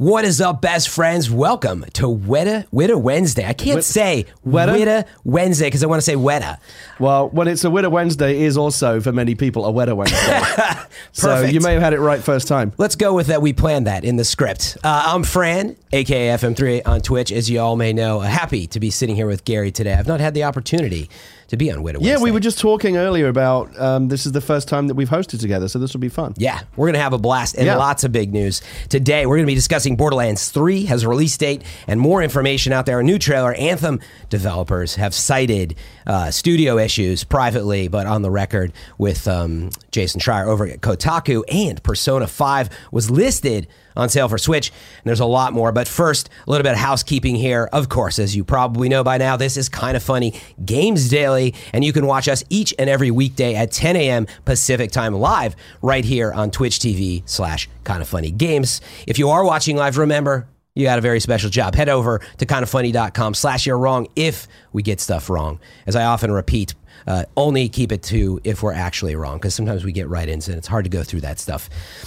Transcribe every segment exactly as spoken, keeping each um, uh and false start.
What is up, best friends? Welcome to Weta Weta Wednesday. I can't Wet- say Weta? Weta Wednesday because I want to say Weta. Well, when it's a Weta Wednesday, it is also, for many people, a Weta Wednesday. So Perfect. you may have had it right first time. Let's go with that. We planned that in the script. Uh, I'm Fran, a k a. F M three on Twitch, as you all may know. Uh, happy to be sitting here with Gary today. I've not had the opportunity to be on Weta Wednesday. Yeah, we were just talking earlier about um, this is the first time that we've hosted together, so this will be fun. Yeah, we're going to have a blast and Yeah. lots of big news. Today, we're going to be discussing Borderlands three has a release date and more information out there. A new trailer. Anthem developers have cited uh, studio issues privately, but on the record with um, Jason Schreier over at Kotaku, and Persona five was listed on sale for Switch, and there's a lot more. But first, a little bit of housekeeping here. Of course, as you probably know by now, this is Kinda Funny Games Daily, and you can watch us each and every weekday at ten a.m. Pacific time live right here on Twitch T V slash Kinda Funny Games. If you are watching live, remember, you got a very special job. Head over to kindafunny.com slash you're wrong if we get stuff wrong. As I often repeat, uh, only keep it to if we're actually wrong, because sometimes we get write-ins and it's hard to go through that stuff.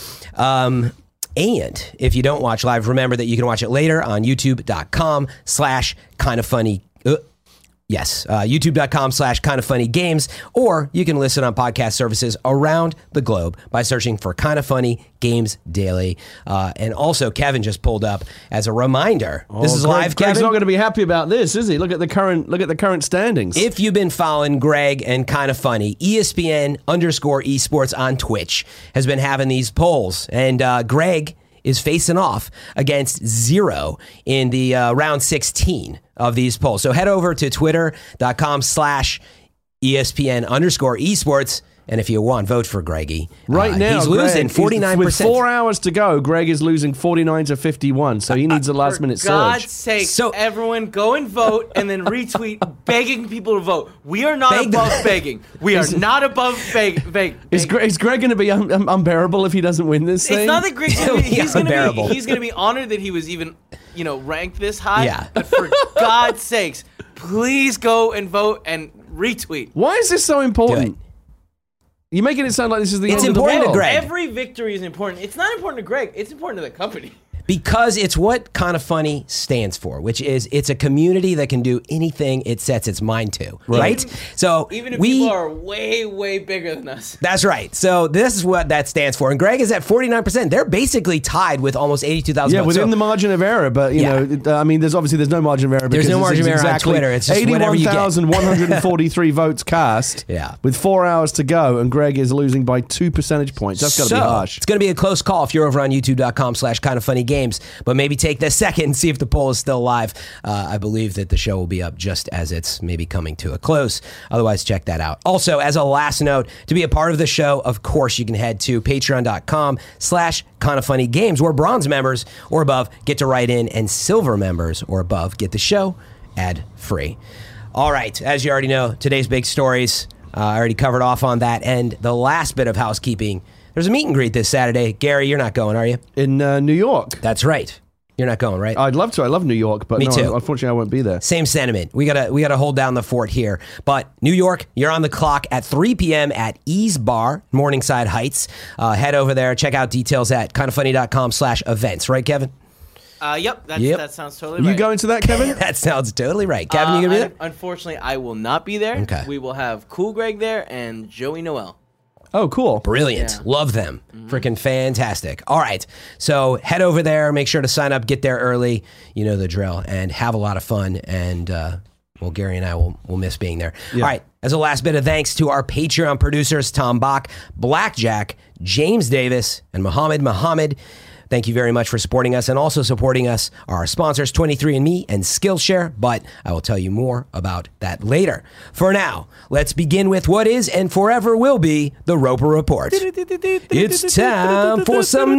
Um... And if you don't watch live, remember that you can watch it later on youtube.com slash kind of funny. Uh, yes, uh, youtube.com slash kind of funny games, or you can listen on podcast services around the globe by searching for Kind of Funny Games Daily. Uh, and also, Kevin just pulled up as a reminder. Oh, this is Greg, live, Greg's Kevin. not going to be happy about this, is he? Look at the current. Look at the current standings. If you've been following Greg and Kind of Funny, E S P N underscore esports on Twitch has been having these polls, and uh, Greg is facing off against Zero in the uh, round sixteen of these polls. So head over to twitter.com slash ESPN underscore esports. And if you want, vote for Greggy. Right uh, now, he's Greg losing is- forty-nine percent. With four hours to go, Greg is losing forty-nine to fifty-one, so he needs a last-minute For God's surge. sake, So- everyone go and vote and then retweet begging people to vote. We are not Beg- above begging. We are not above beg. beg Is, Gre- is Greg going to be un- un- unbearable if he doesn't win this thing? it's not that Greg's gonna be, Yeah, he's going to unbearable. be he's going to be honored that he was even, you know, ranked this high. Yeah. But for God's sakes, please go and vote and retweet. Why is this so Do important? it. You're making it sound like this is the It's end of the important to world. Greg. Every victory is important. It's not important to Greg. It's important to the company. Because it's what Kind of Funny stands for, which is it's a community that can do anything it sets its mind to, right? So Even if we, people are way, way bigger than us. that's right. So this is what that stands for. And Greg is at forty-nine percent. They're basically tied with almost eighty-two thousand Yeah, votes. within So the margin of error, but you Yeah. know, it- I mean, there's obviously there's no margin of error. There's because no this margin is of error on exactly Twitter. It's just whatever you get. eighty-one thousand one hundred forty-three votes cast. Yeah. with four hours to go, and Greg is losing by two percentage points. That's got to so, be harsh. It's going to be a close call if you're over on youtube.com slash kind of funny games. But maybe take this second and see if the poll is still live. Uh, I believe that the show will be up just as it's maybe coming to a close. Otherwise, check that out. Also, as a last note, to be a part of the show, of course, you can head to patreon.com slash kind of funny games, where bronze members or above get to write in, and silver members or above get the show ad free. All right, as you already know, today's big stories. Uh, I already covered off on that. And the last bit of housekeeping, there's a meet and greet this Saturday. Gary, you're not going, are you? In uh, New York, That's right. You're not going, right? I'd love to. I love New York, but Me no, too. unfortunately, I won't be there. Same sentiment. We gotta we gotta hold down the fort here. But New York, you're on the clock at three p.m. at Ease Bar, Morningside Heights. Uh, head over there. Check out details at kindoffunny.com slash events. Right, Kevin? Uh, yep, that's, Yep. that sounds totally You right. going to that, Kevin? That sounds totally right. Kevin, Uh, you gonna be I- there? Unfortunately, I will not be there. Okay. We will have Cool Greg there and Joey Noel. Oh, cool. Brilliant. Yeah. Love them. Freaking fantastic. All right. So head over there. Make sure to sign up. Get there early. You know the drill. And have a lot of fun. And, uh, well, Gary and I will, will miss being there. All right. As a last bit of thanks to our Patreon producers, Tom Bach, Blackjack, James Davis, and Muhammad Muhammad. Thank you very much for supporting us, and also supporting us are our sponsors, twenty-three and me and Skillshare, but I will tell you more about that later. For now, let's begin with what is and forever will be the Roper Report. It's time for some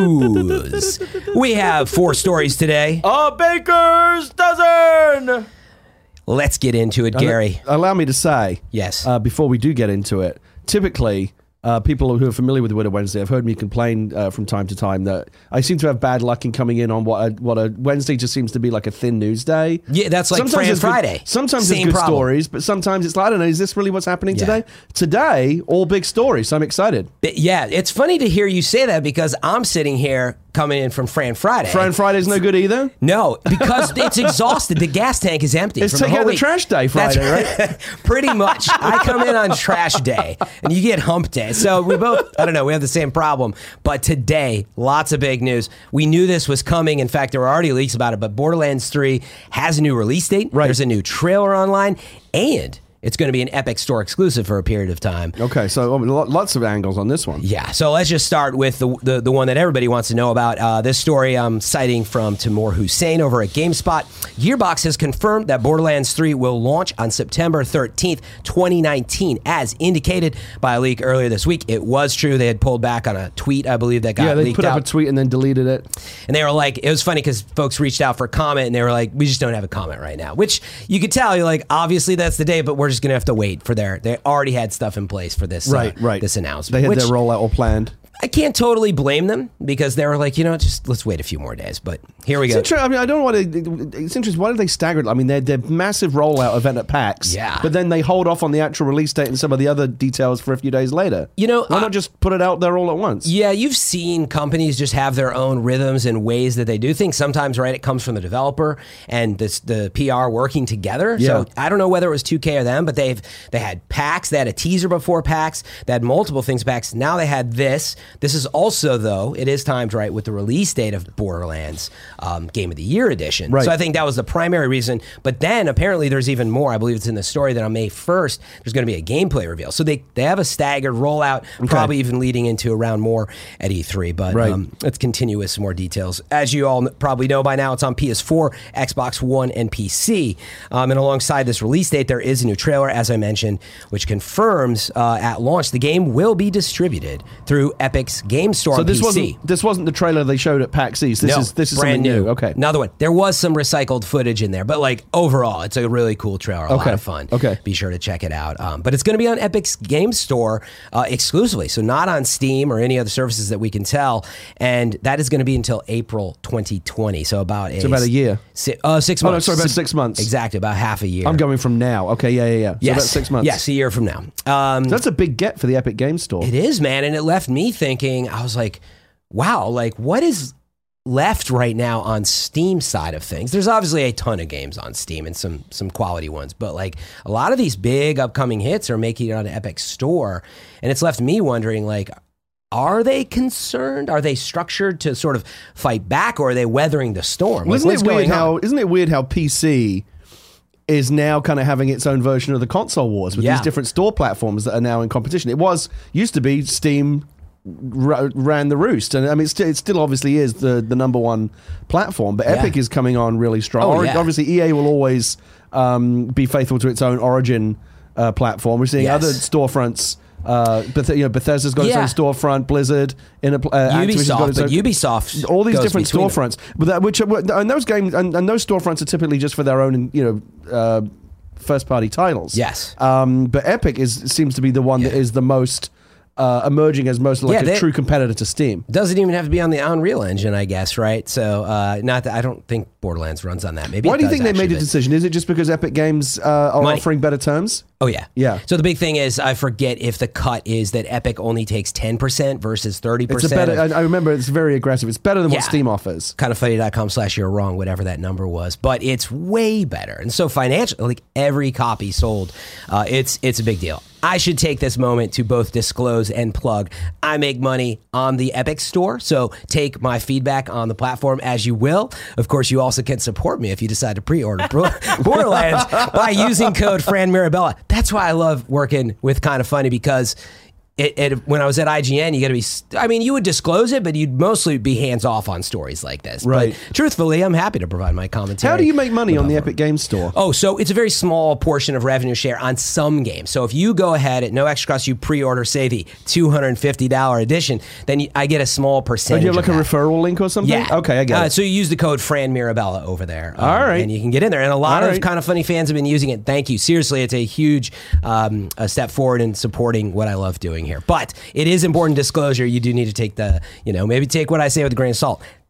news. We have four stories today. A baker's dozen! Let's get into it, Gary. Allow me to say, Yes. uh, before we do get into it, typically, uh, people who are familiar with Weta Wednesday have heard me complain uh, from time to time that I seem to have bad luck in coming in on what a, what a Wednesday just seems to be like a thin news day. Yeah, that's like Fran there's good- Friday. sometimes Same there's good problem. stories, but sometimes it's like, I don't know, is this really what's happening Yeah. today? Today, all big stories, so I'm excited. Yeah, it's funny to hear you say that because I'm sitting here coming in from Fran Friday. Fran Friday's no good either? No, because it's exhausted. The gas tank is empty. It's from take the whole out the week. trash day Friday, That's right? Pretty much. I come in on trash day, and you get hump day. So we both, I don't know, we have the same problem. But today, lots of big news. We knew this was coming. In fact, there were already leaks about it, but Borderlands three has a new release date. Right. There's a new trailer online, and it's going to be an Epic Store exclusive for a period of time. Okay, so oh, lo- lots of angles on this one. Yeah, so let's just start with the the, the one that everybody wants to know about. Uh, this story I'm citing from Timur Hussein over at GameSpot. Gearbox has confirmed that Borderlands three will launch on September thirteenth, twenty nineteen, as indicated by a leak earlier this week. It was true. They had pulled back on a tweet, I believe, that got Yeah, they leaked put out. up a tweet and then deleted it. And they were like, it was funny because folks reached out for a comment and they were like, we just don't have a comment right now, which you could tell. You're like, obviously that's the day, but we're just going to have to wait for their, they already had stuff in place for this, Right, uh, right. this announcement. They had which their rollout all planned. I can't totally blame them because they were like, you know, just let's wait a few more days. But here we It's go. interesting. I mean, I don't know what they, it's interesting. Why did they stagger it? I mean, they're, they're massive rollout event at PAX. Yeah. But then they hold off on the actual release date and some of the other details for a few days later. You know, why uh, not just put it out there all at once? Yeah, you've seen companies just have their own rhythms and ways that they do things. Sometimes, right, it comes from the developer and this, the P R working together. Yeah. So I don't know whether it was two K or them, but they've they had PAX, they had a teaser before PAX, they had multiple things PAX. Now they had this. This is also, though, it is timed right with the release date of Borderlands um, Game of the Year edition. Right. So I think that was the primary reason. But then apparently there's even more. I believe it's in the story that on May first, there's going to be a gameplay reveal. So they, they have a staggered rollout, probably even leading into around more at E three. But Right. um, let's continue with some more details. As you all kn- probably know by now, it's on P S four, Xbox One, and P C. Um, and alongside this release date, there is a new trailer, as I mentioned, which confirms uh, at launch the game will be distributed through Epic's Game Store So on this P C. wasn't this wasn't the trailer they showed at PAX East. This No, is this is brand something new. new. Okay. Another one. There was some recycled footage in there, but like overall, it's a really cool trailer. A lot Okay. of fun. Okay. Be sure to check it out. Um, but it's going to be on Epic's Game Store uh, exclusively, so not on Steam or any other services that we can tell. And that is going to be until April twenty twenty. So about a, So about a year. Si- uh, six Oh, no, months. sorry, about Si- six months. Exactly, about half a year. I'm going from now. Okay, yeah, yeah, yeah. So yes. about six months. Yes, a year from now. Um, That's a big get for the Epic Game Store. It is, man. And it left me thinking, I was like, wow, like what is left right now on Steam side of things? There's obviously a ton of games on Steam and some some quality ones, but like a lot of these big upcoming hits are making it on Epic Store. And it's left me wondering, like, are they concerned? Are they structured to sort of fight back, or are they weathering the storm? Well, Like, isn't what's it weird going on? how isn't it weird how P C is now kind of having its own version of the console wars with Yeah. these different store platforms that are now in competition? It was used to be Steam r- ran the roost, and I mean it, st- it still obviously is the the number one platform, but Yeah. Epic is coming on really strong. Oh, Or- yeah. Obviously, E A will always um, be faithful to its own Origin uh, platform. We're seeing Yes. other storefronts. Uh, Beth- you know, Bethesda's got Yeah. its own storefront. Blizzard, in a, pl- uh, Activision's got Ubisoft, its but own- Ubisoft all these goes different between them. storefronts, but that which are, and those games and, and those storefronts are typically just for their own, you know, uh, first party titles. Yes. Um, but Epic is seems to be the one that Yeah. is the most uh, emerging as most like Yeah, a they- true competitor to Steam. Doesn't even have to be on the Unreal Engine, I guess, right? So, uh, not that I don't think Borderlands runs on that. Maybe. Why it do you does, think they made actually, a but- decision? Is it just because Epic Games uh, are Money. offering better terms? Oh yeah, Yeah. So the big thing is, I forget if the cut is that Epic only takes ten percent versus thirty It's a percent. better. I, I remember it's very aggressive. It's better than what Yeah. Steam offers. kind of funny dot com slash you're wrong, whatever that number was, but it's way better. And so financially, like every copy sold, uh, it's it's a big deal. I should take this moment to both disclose and plug. I make money on the Epic Store, so take my feedback on the platform as you will. Of course, you also can support me if you decide to pre-order Bro- Borderlands by using code Fran Mirabella. That's why I love working with Kind of Funny, because It, it, when I was at I G N, you got to be, I mean, you would disclose it, but you'd mostly be hands off on stories like this. Right. But truthfully, I'm happy to provide my commentary. How do you make money on the without- Epic Games Store? Oh, so it's a very small portion of revenue share on some games. So if you go ahead at no extra cost, you pre-order, say, the two hundred fifty dollars edition, then you, I get a small Oh, percentage. do you have like of a that. referral link or something? Yeah. Okay, I get uh, it. So you use the code Fran Mirabella over there. um, All right. And you can get in there. And a lot All of right. Kind of Funny fans have been using it. Thank you. Seriously, it's a huge um, a step forward in supporting what I love doing here. But it is important disclosure. You do need to take the, you know, maybe take what I say with a grain of salt.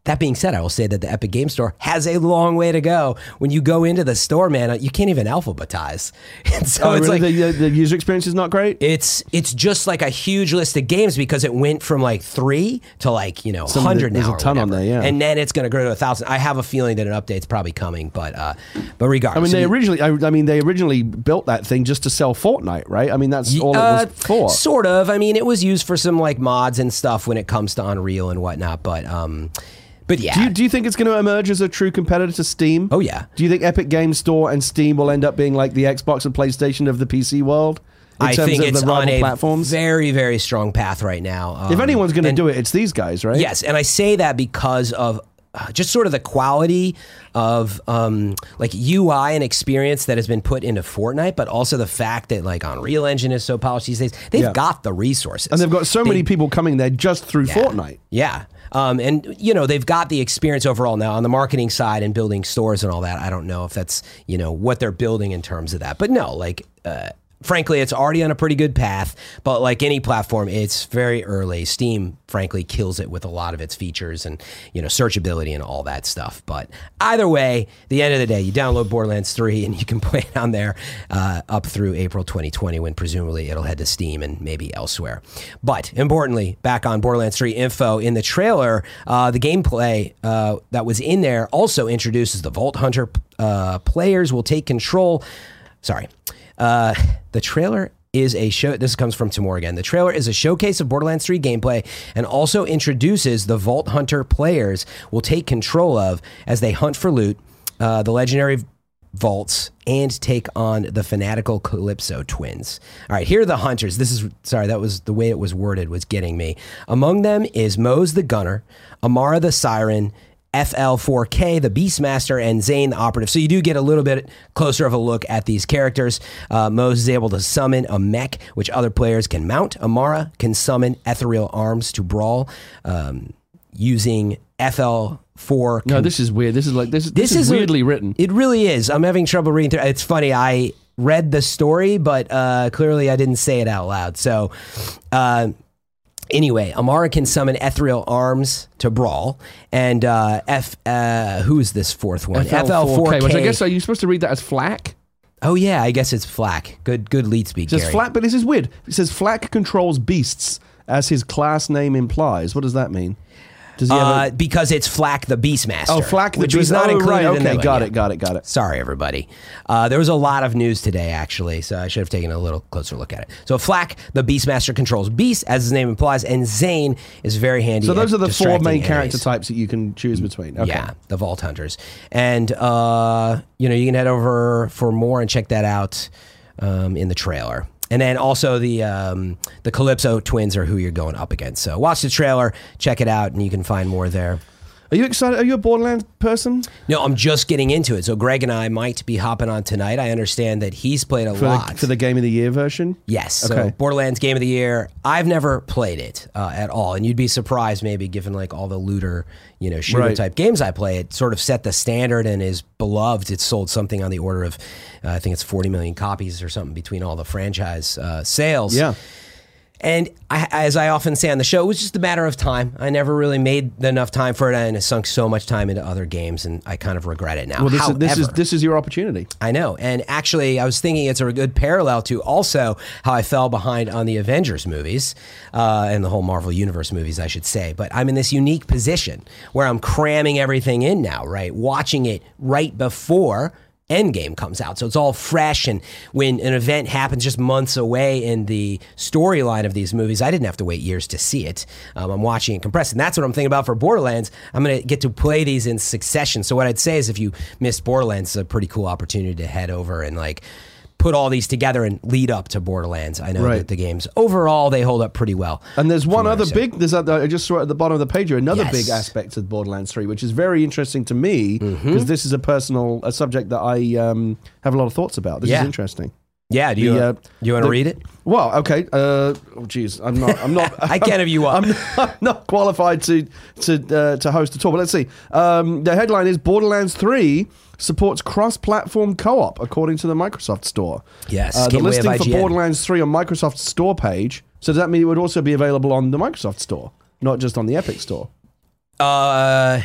That being said, I will say that the Epic Game Store has a long way to go. When you go into the store, man, you can't even alphabetize. And so Oh, it's really? like the, the user experience is not great? it's it's just like a huge list of games because it went from like three to like you know Some of the- hundred now. there's a or ton on whatever. there, yeah. And then it's going to grow to a thousand. I have a feeling that an update's probably coming, but uh, but I regardless, mean, so they you- originally. I, I mean, they originally built that thing just to sell Fortnite, right? I mean, that's all Uh, it was for. Sort of. I mean, it was used for some like mods and stuff when it comes to Unreal and whatnot. But um, but yeah. Do you, do you think it's going to emerge as a true competitor to Steam? Oh yeah. Do you think Epic Game Store and Steam will end up being like the Xbox and PlayStation of the P C world in I terms think of it's the rival on a platforms? very very strong path right now. Um, if anyone's going to and- do it, it's these guys, right? Yes, and I say that because of uh, just sort of the quality of um, like U I and experience that has been put into Fortnite, but also the fact that like Unreal Engine is so polished these days. They've Yeah. got the resources, And they've got so They- many people coming there just through Fortnite. Yeah. Um, and, you know, they've got the experience overall now on the marketing side and building stores and all that. I don't know if that's, you know, what they're building in terms of that. But no, like, uh, frankly, it's already on a pretty good path. But like any platform, it's very early. Steam, frankly, kills it with a lot of its features and, you know, searchability and all that stuff. But either way, the end of the day, you download Borderlands three and you can play it on there uh, up through April twenty twenty when presumably it'll head to Steam and maybe elsewhere. But importantly, back on Borderlands three info, in the trailer, uh, the gameplay uh, that was in there also introduces the Vault Hunter uh, players will take control. Sorry. Uh, the trailer is a show. This comes from Timur again. The trailer is a showcase of Borderlands three gameplay and also introduces the Vault Hunter players will take control of as they hunt for loot, uh, the legendary vaults, and take on the fanatical Calypso twins. All right, here are the hunters. This is, sorry, that was the way it was worded was getting me. Among them is Mose the Gunner, Amara the Siren, F L four K, the Beastmaster, and Zane the Operative. So you do get a little bit closer of a look at these characters. Uh, Mose is able to summon a mech, which other players can mount. Amara can summon ethereal arms to brawl um, using F L four. No, this is weird. This is like this. This, This is is a- weirdly written. It really is. I'm having trouble reading through. It's funny. I read the story, but uh, clearly I didn't say it out loud. So, uh, anyway, Amara can summon ethereal arms to brawl, and uh, F. Uh, who is this fourth one? F L four K. which I guess are you supposed to read that as flak? Oh yeah, I guess it's Flak. Good, good lead speak. It says Gary. flak, but this is weird. It says flak controls beasts, as his class name implies. What does that mean? Does he Uh, have a, because it's Flak the Beastmaster. oh, flak the which beast. was not oh, included right. in Okay, that one, got yeah. it, got it, got it. Sorry, everybody. Uh, there was a lot of news today, actually, so I should have taken a little closer look at it. So Flak, the Beastmaster, controls beasts, as his name implies, and Zane is very handy. So those at are the four distracting main enemies. character types that you can choose between. Okay. Yeah, the Vault Hunters. And, uh, you know, you can head over for more and check that out um, in the trailer. And then also the um, the Calypso twins are who you're going up against. So watch the trailer, check it out, and you can find more there. Are you excited? Are you a Borderlands person? No, I'm just getting into it. So Greg and I might be hopping on tonight. I understand that he's played a For lot. the, for the Game of the Year version? Yes. So Okay. Borderlands Game of the Year. I've never played it uh, at all, and you'd be surprised, maybe given like all the looter, you know, shooter Right. type games I play. It sort of set the standard and is beloved. It's sold something on the order of, uh, I think it's forty million copies or something between all the franchise uh, sales. Yeah. And I, as I often say on the show, it was just a matter of time. I never really made enough time for it, and I sunk so much time into other games, and I kind of regret it now. Well, this, However, is, this is this is your opportunity. I know. And actually, I was thinking it's a good parallel to also how I fell behind on the Avengers movies uh, and the whole Marvel Universe movies, I should say. But I'm in this unique position where I'm cramming everything in now, right? Watching it right before Endgame comes out. So it's all fresh. And when an event happens just months away in the storyline of these movies, I didn't have to wait years to see it. Um, I'm watching it compressed. And that's what I'm thinking about for Borderlands. I'm going to get to play these in succession. So what I'd say is if you missed Borderlands, it's a pretty cool opportunity to head over and like put all these together and lead up to Borderlands. I know Right. that the games overall, they hold up pretty well. And there's one what other I've said. big, there's a, I just saw it at the bottom of the page here, another Yes. big aspect of Borderlands three, which is very interesting to me because Mm-hmm. this is a personal a subject that I um, have a lot of thoughts about. This Yeah. is interesting. Yeah, do you, The, uh, uh, you want to the- read it? Well, okay. Uh, oh, geez, I'm not. I'm not. I can if you want. I'm not, I'm not qualified to to uh, to host a tour, but let's see. Um, the headline is Borderlands three supports cross-platform co-op, according to the Microsoft Store. Yes, uh, the gateway of listing I for G N. Borderlands three on Microsoft's store page. So does that mean it would also be available on the Microsoft Store, not just on the Epic Store? Uh,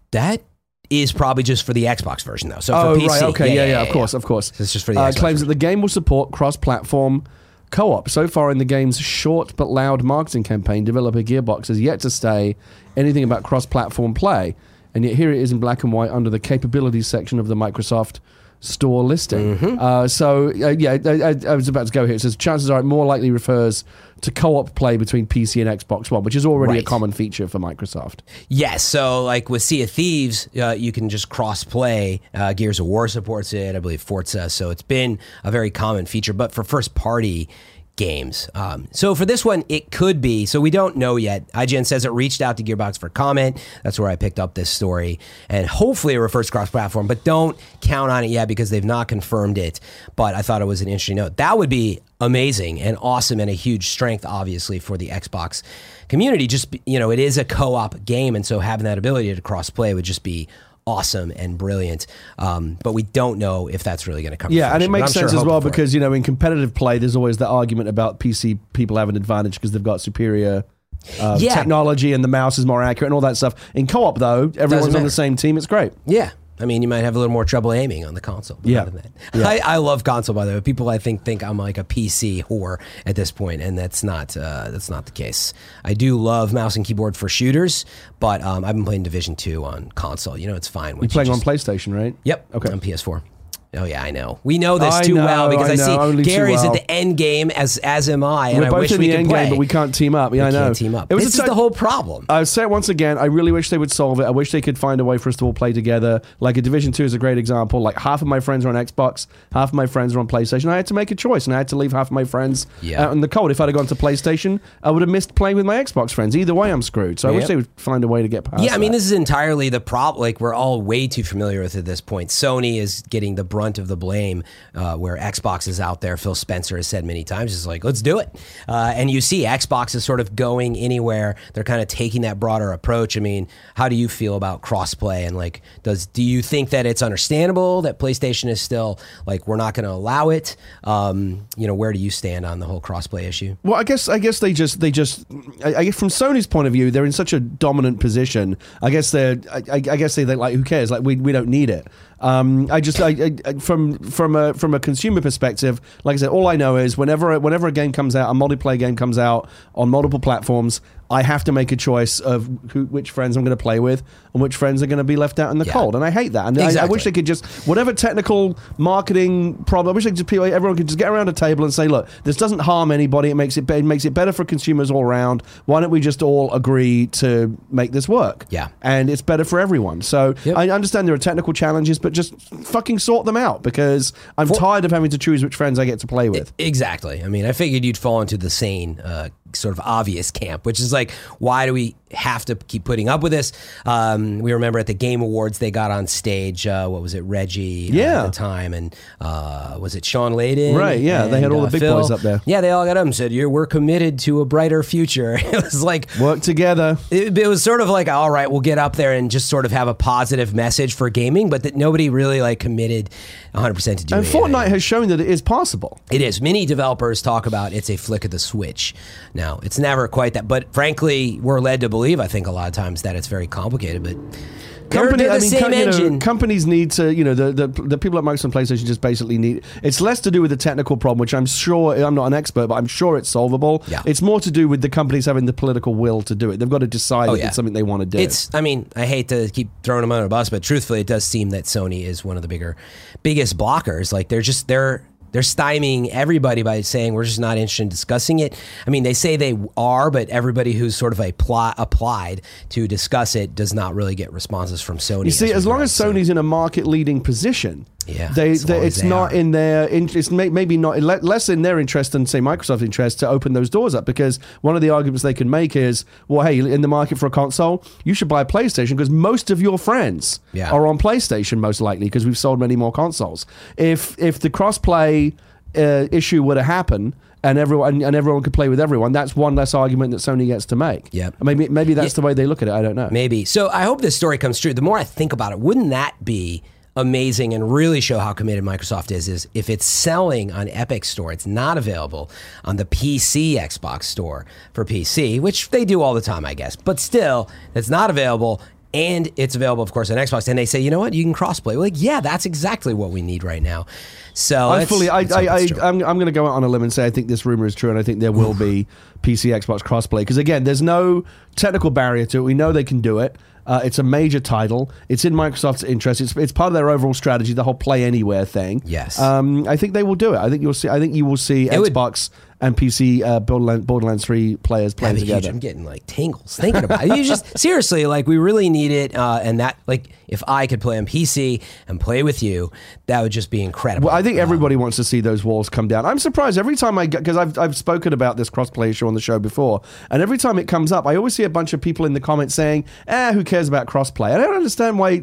That is probably just for the Xbox version, though. So oh, for P C. right. Okay. Yeah, yeah, yeah, of course, of course. So it's just for the uh, Xbox claims version. that the game will support cross-platform co-op. So far in the game's short but loud marketing campaign, developer Gearbox has yet to say anything about cross-platform play. And yet here it is in black and white under the capabilities section of the Microsoft Store listing. Mm-hmm. Uh, so, uh, yeah, I, I was about to go here. It says chances are it more likely refers to co-op play between P C and Xbox One, which is already Right. a common feature for Microsoft. Yes, so like with Sea of Thieves, uh, you can just cross-play. Uh, Gears of War supports it, I believe Forza, so it's been a very common feature. But for first-party games, um, so for this one, it could be. So we don't know yet. I G N says it reached out to Gearbox for comment. That's where I picked up this story, and hopefully it refers to cross-platform. But don't count on it yet because they've not confirmed it. But I thought it was an interesting note. That would be amazing and awesome and a huge strength, obviously, for the Xbox community. Just, you know, it is a co-op game, and so having that ability to cross-play would just be awesome and brilliant. Um, but we don't know if that's really going to come. Yeah, and it makes sure sense as well hoping for it. because, you know, in competitive play, there's always that argument about P C people have an advantage because they've got superior uh, Yeah. technology and the mouse is more accurate and all that stuff. In co-op, though, everyone's on matter. the same team. It's great. Yeah. I mean, you might have a little more trouble aiming on the console. but Yeah. other than that. Yeah. I, I love console, by the way. People, I think, think I'm like a P C whore at this point, and that's not uh, that's not the case. I do love mouse and keyboard for shooters, but um, I've been playing Division two on console. You know, it's fine. You're playing on PlayStation, right? Yep. Okay. On P S four. Oh yeah, I know. We know this I too know, well because I I, know, only see too Gary's well. at the end game as as am I, and We're I both wish in we the could end play. game, but we can't team up. Yeah, We I know. can't team up. It was This a is t- the whole problem. I'll say it once again. I really wish they would solve it. I wish they could find a way for us to all play together. Like a Division two is a great example. Like half of my friends are on Xbox, half of my friends are on PlayStation. I had to make a choice, and I had to leave half of my friends Yeah. out in the cold. If I'd have gone to PlayStation, I would have missed playing with my Xbox friends. Either way, I'm screwed. So I wish Yep. they would find a way to get past Yeah, I mean, that. this is entirely the problem. Like, we're all way too familiar with it at this point. Sony is getting the brunt of the blame, uh, where Xbox is out there. Phil Spencer has said many times, "Is like, let's do it." Uh, and you see, Xbox is sort of going anywhere. They're kind of taking that broader approach. I mean, how do you feel about crossplay? And like, does do you think that it's understandable that PlayStation is still like, we're not going to allow it? Um, you know, where do you stand on the whole crossplay issue? Well, I guess I guess they just they just I, I guess from Sony's point of view, they're in such a dominant position. I guess they're I, I guess they, they like who cares? Like we we don't need it. Um, I just I, I, from from a from a consumer perspective, like I said, all I know is whenever whenever a game comes out, a multiplayer game comes out on multiple platforms, I have to make a choice of who, which friends I'm going to play with and which friends are going to be left out in the Yeah. cold. And I hate that. And I, I Exactly. wish they could just, whatever technical marketing problem, I wish they could just, people, everyone could just get around a table and say, look, this doesn't harm anybody. It makes it, be- it makes it better for consumers all around. Why don't we just all agree to make this work? Yeah. And it's better for everyone. So Yep. I understand there are technical challenges, but just fucking sort them out because I'm tired of having to choose which friends I get to play with. Exactly. I mean, I figured you'd fall into the sane, uh, sort of obvious camp, which is like, why do we have to keep putting up with this? Um, we remember at the Game Awards, they got on stage, uh, what was it, Reggie uh, Yeah. at the time, and uh, was it Sean Layden? Right, yeah, they had And, all the uh, big Phil. boys up there. Yeah, they all got up and said, You're, we're committed to a brighter future. It was like, Work together. it, it was sort of like, all right, we'll get up there and just sort of have a positive message for gaming, but that nobody really like committed one hundred percent to doing And it. Fortnite has shown that it is possible. It is. Many developers talk about it's a flick of the switch. Now, it's never quite that, but frankly, we're led to believe, I think, a lot of times that it's very complicated, but they're, Company, they're the I mean, same co- you know, engine. companies need to, you know, the, the the people at Microsoft and PlayStation just basically need. It's less to do with the technical problem, which I'm sure I'm not an expert, but I'm sure it's solvable. Yeah. It's more to do with the companies having the political will to do it. They've got to decide Oh, if yeah. it's something they want to do. It's, I mean, I hate to keep throwing them under the bus, but truthfully, it does seem that Sony is one of the bigger, biggest blockers. Like, they're just, they're, they're stymieing everybody by saying we're just not interested in discussing it. I mean, they say they are, but everybody who's sort of a pl- applied to discuss it does not really get responses from Sony. You see, as long we as read, so- Sony's in a market-leading position, Yeah, they, as they long as it's they not are. in their interest. May, maybe not le- less in their interest than say Microsoft's interest to open those doors up. Because one of the arguments they can make is, well, hey, in the market for a console, you should buy a PlayStation because most of your friends Yeah. are on PlayStation, most likely, because we've sold many more consoles. If if the crossplay uh, issue were to happen. And everyone and everyone could play with everyone. That's one less argument that Sony gets to make. Yep. Maybe maybe that's Yeah. the way they look at it. I don't know. Maybe. So I hope this story comes true. The more I think about it, wouldn't that be amazing and really show how committed Microsoft is, is if it's selling on Epic Store, it's not available on the P C Xbox Store for P C, which they do all the time, I guess. But still, it's not available. and it's available, of course, on Xbox. And they say, you know what, you can crossplay. We're like, yeah, that's exactly what we need right now. So I let's- fully, I, let's hope I, I, it's true. I'm, I'm going to go out on a limb and say I think this rumor is true, and I think there will be P C Xbox crossplay because again, there's no technical barrier to it. We know they can do it. Uh, it's a major title. It's in Microsoft's interest. It's, it's part of their overall strategy, the whole Play Anywhere thing. Yes. Um, I think they will do it. I think you'll see. I think you will see It would- Xbox and P C uh, Borderlands, Borderlands three players playing That'd be huge. together. I'm getting like tingles thinking about it. You just seriously, like, we really need it, uh, and that, like, if I could play on P C and play with you, that would just be incredible. Well, I think everybody wants to see those walls come down. I'm surprised every time I get, because I've, I've spoken about this crossplay issue on the show before, and every time it comes up, I always see a bunch of people in the comments saying, "Eh, who cares about crossplay?" I don't understand why.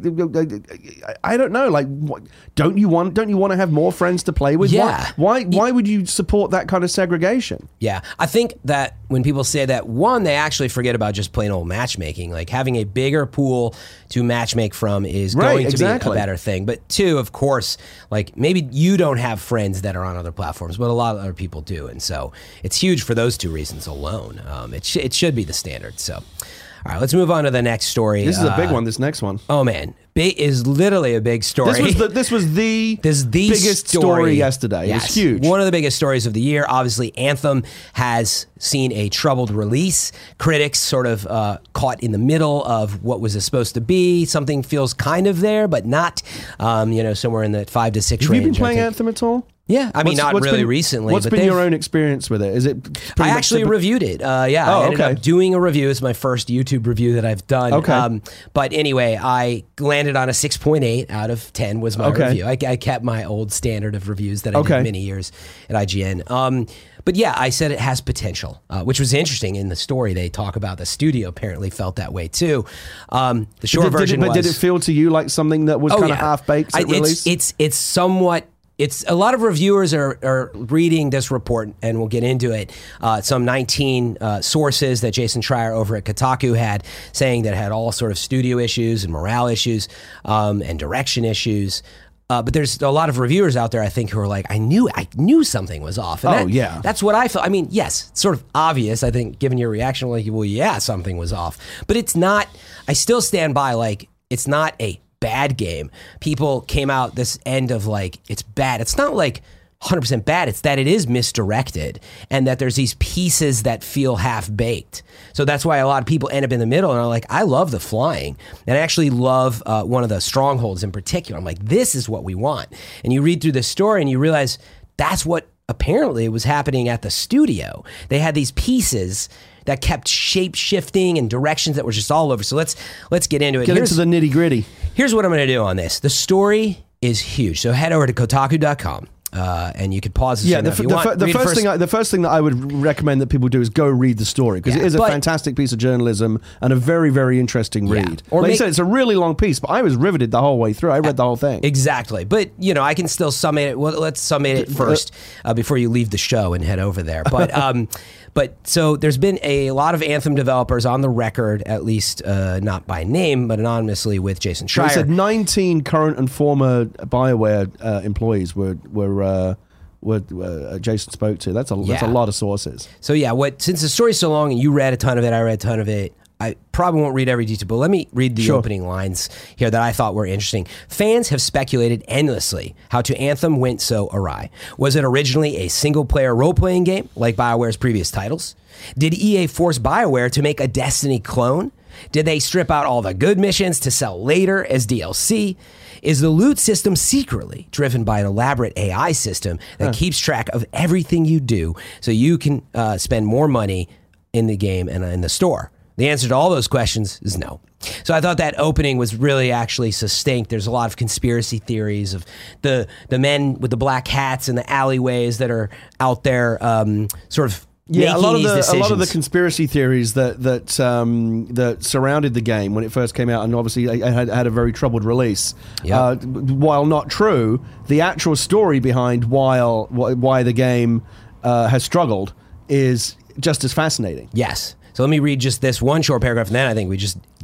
I don't know. Like, what, don't you want? Don't you want to have more friends to play with? Yeah. Why? Why, why would you support that kind of segregation? Yeah, I think that when people say that, one, they actually forget about just plain old matchmaking. Like, having a bigger pool to matchmake from is Right, going to exactly. be a better thing. But two, of course, like, maybe you don't have friends that are on other platforms, but a lot of other people do. And so it's huge for those two reasons alone. Um, it, sh- it should be the standard. So, all right, let's move on to the next story. This is a big Uh, one. This next one. Oh, man. Big is literally a big story. This was the this was the This is the biggest story, yesterday. Yes. It was huge. One of the biggest stories of the year. Obviously, Anthem has seen a troubled release. Critics sort of uh, caught in the middle of what was it supposed to be. Something feels kind of there, but not. Um, you know, somewhere in the five to six Have range. you been playing I think. Anthem at all? Yeah, I mean, What's- not what's really been- recently. What's but been they've- your own experience with it? Is it? pretty I much actually typical- reviewed it. Uh, yeah, Oh, I ended okay. up doing a review. It's my first YouTube review that I've done. Okay. Um, but anyway, I landed on a six point eight out of ten was my Okay. review. I, I kept my old standard of reviews that I Okay. did many years at I G N. Um, but yeah, I said it has potential, uh, which was interesting. In the story, they talk about the studio apparently felt that way too. Um, the short Did, did version it, but was, did it feel to you like something that was Oh, kind yeah. of half baked I- at release? It's, it's it's somewhat. It's a lot of reviewers are, are reading this report, and we'll get into it. Uh, some nineteen uh, sources that Jason Schreier over at Kotaku had saying that it had all sort of studio issues and morale issues um, and direction issues. Uh, but there's a lot of reviewers out there, I think, who are like, I knew, I knew something was off. And Oh, that- yeah. that's what I felt. I mean, yes, it's sort of obvious. I think, given your reaction, like, well, yeah, something was off. But it's not. I still stand by, like, it's not a bad game. People came out this end of like, it's bad. It's not like one hundred percent bad. It's that it is misdirected and that there's these pieces that feel half baked. So that's why a lot of people end up in the middle and are like, I love the flying. And I actually love uh, one of the strongholds in particular. I'm like, this is what we want. And you read through the story and you realize that's what apparently was happening at the studio. They had these pieces that kept shape shifting and directions that were just all over. So let's let's get into it. Get Here's- into the nitty gritty. Here's what I'm going to do on this. The story is huge. So head over to Kotaku dot com. Uh, and you could pause this Yeah, right the, now if f- you the, want. f- the Read first thing I, the first thing that I would recommend that people do is go read the story because Yeah, it is a but- fantastic piece of journalism and a very very interesting Yeah. read. Or like make- you said, it's a really long piece, but I was riveted the whole way through. I read the whole thing. Exactly. But, you know, I can still summate it. Well, let's summate it first uh, before you leave the show and head over there. But, um, but so there's been a lot of Anthem developers on the record, at least uh, not by name, but anonymously with Jason They Schreier. said nineteen current and former BioWare uh, employees were were. Uh, were uh, Jason spoke to. That's a that's a Yeah. lot of sources. So yeah, what since the story's so long and you read a ton of it, I read a ton of it. I probably won't read every detail, but let me read the Sure. opening lines here that I thought were interesting. Fans have speculated endlessly how to Anthem went so awry. Was it originally a single-player role-playing game like BioWare's previous titles? Did E A force BioWare to make a Destiny clone? Did they strip out all the good missions to sell later as D L C? Is the loot system secretly driven by an elaborate A I system that keeps track of everything you do so you can uh, spend more money in the game and in the store? The answer to all those questions is no. So I thought that opening was really actually succinct. There's a lot of conspiracy theories of the the men with the black hats in the alleyways that are out there um, sort of Yeah, a making lot of these the decisions. a lot of the conspiracy theories that that um, that surrounded the game when it first came out, and obviously it had had a very troubled release. Yeah. Uh, while not true, the actual story behind while why the game uh, has struggled is just as fascinating. Yes. So let me read just this one short paragraph, and then I think we just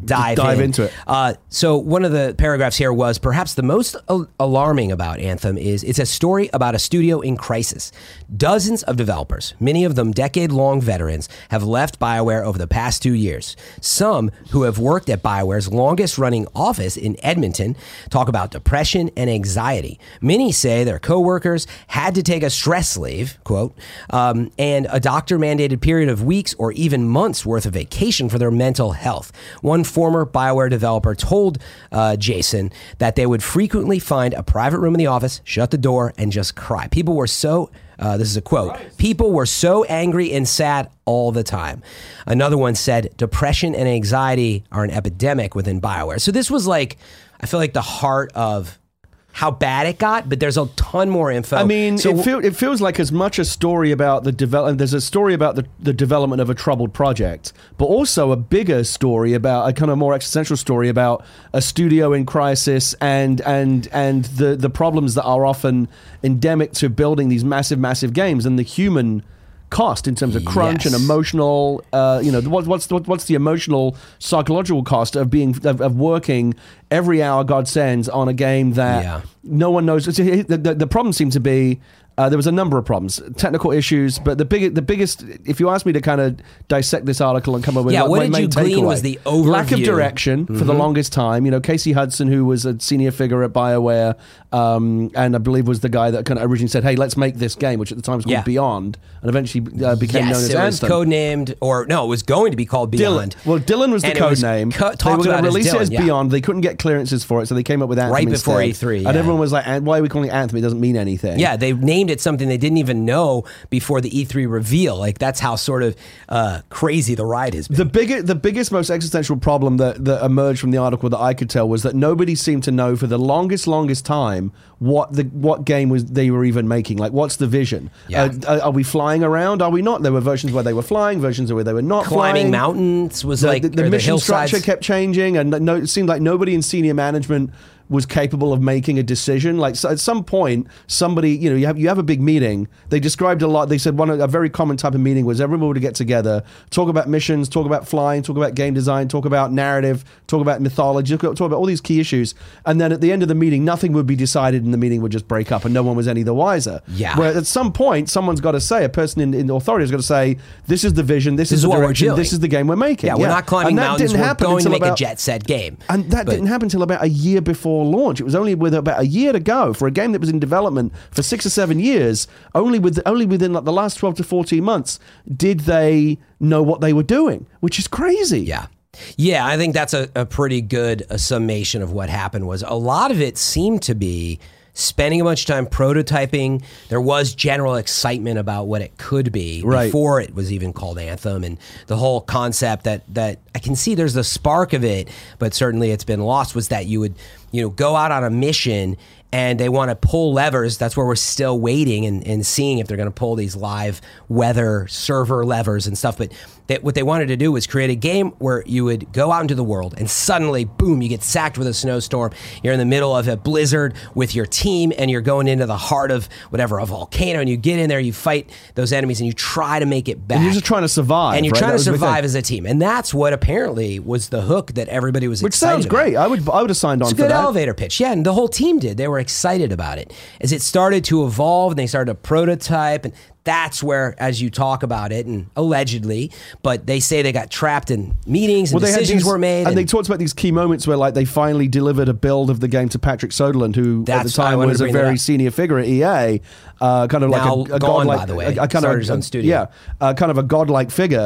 dive, dive in. into it. Uh, so one of the paragraphs here was perhaps the most al- alarming about Anthem is it's a story about a studio in crisis. Dozens of developers, many of them decade-long veterans, have left BioWare over the past two years. Some who have worked at BioWare's longest-running office in Edmonton talk about depression and anxiety. Many say their coworkers had to take a stress leave, quote, um, and a doctor-mandated period of weeks or even months worth of vacation for their mental health. One former BioWare developer told uh, Jason that they would frequently find a private room in the office, shut the door, and just cry. People were so, uh, this is a quote, people were so angry and sad all the time. Another one said, depression and anxiety are an epidemic within BioWare. So this was like, I feel like the heart of how bad it got, but there's a ton more info. I mean, so, it, feel, it feels like as much a story about the development. There's a story about the, the development of a troubled project, but also a bigger story about a kind of more existential story about a studio in crisis and and and the the problems that are often endemic to building these massive, massive games and the human cost in terms of crunch Yes. and emotional, uh, you know, what, what's what, what's the emotional, psychological cost of being of, of working every hour God sends on a game that Yeah. no one knows. The, the, the problem seemed to be uh, there was a number of problems, technical issues, but the big, the biggest. If you ask me to kind of dissect this article and come up with Yeah, like, what my did main you glean takeaway, was the lack of overview. direction for the longest time. You know, Casey Hudson, who was a senior figure at BioWare, um, and I believe was the guy that kind of originally said, "Hey, let's make this game," which at the time was called Yeah. Beyond, and eventually uh, became known yes, as it was Anthem. codenamed, or no, it was going to be called Beyond. Dylan. Well, Dylan was the And it code was name. co- they talked were going about to as release it Dylan, as yeah. Beyond. They couldn't get clearances for it, so they came up with Anthem Right before instead. E three, And yeah. everyone was like, "Why are we calling it Anthem? It doesn't mean anything." Yeah, they named it something they didn't even know before the E three reveal. Like that's how sort of uh, crazy the ride has been. The biggest, the biggest, most existential problem that, that emerged from the article that I could tell was that nobody seemed to know for the longest, longest time what the what game was they were even making. Like, what's the vision? Yeah. Uh, are, are we flying around? Are we not? There were versions where they were flying, versions where they were not Climbing flying. mountains was The, like the, the or mission hillsides. structure kept changing, and no, it seemed like nobody in senior management was capable of making a decision. Like so at some point, somebody, you know, you have you have a big meeting. They described a lot. They said one a very common type of meeting was everyone would get together, talk about missions, talk about flying, talk about game design, talk about narrative, talk about mythology, talk about all these key issues, and then at the end of the meeting, nothing would be decided, and the meeting would just break up, and no one was any the wiser. Yeah. Where at some point, someone's got to say, a person in, in authority has got to say, this is the vision, this, This is is the what we're direction, doing. this is the game we're making. Yeah, we're not climbing And that mountains. didn't We're happen going to until make about- a jet set game. and that But- didn't happen until about a year before launch. It was only with about a year to go for a game that was in development for six or seven years. Only with only within like the last twelve to fourteen months did they know what they were doing, which is crazy. Yeah. Yeah, I think that's a, a pretty good uh summation of what happened. Was a lot of it seemed to be spending a bunch of time prototyping. There was general excitement about what it could be Right. before it was even called Anthem, and the whole concept that that I can see there's a spark of it, but certainly it's been lost, was that you would, you know, go out on a mission and they want to pull levers. That's where we're still waiting and, and seeing if they're going to pull these live weather server levers and stuff. But that what they wanted to do was create a game where you would go out into the world and suddenly, boom, you get sacked with a snowstorm. You're in the middle of a blizzard with your team and you're going into the heart of whatever, a volcano, and you get in there, you fight those enemies and you try to make it back. And you're just trying to survive. And you're right? trying That to was the big survive thing. as a team. And that's what apparently was the hook that everybody was Which excited sounds about. great. I would I would have signed on It's a for good that. elevator pitch. Yeah, and the whole team did. They were excited about it. As it started to evolve and they started to prototype, and that's where, as you talk about it, and allegedly, but they say they got trapped in meetings and Well, they had decisions these- were made. and, And, they talked about these key moments where, like, they finally delivered a build of the game to Patrick Soderlund, who at the That's- I time wanted was to a bring that very up. senior figure at E A, uh, kind of Now like a, a gone, godlike, by the way. a, a kind Started of his own studio. yeah, uh, kind of a godlike figure.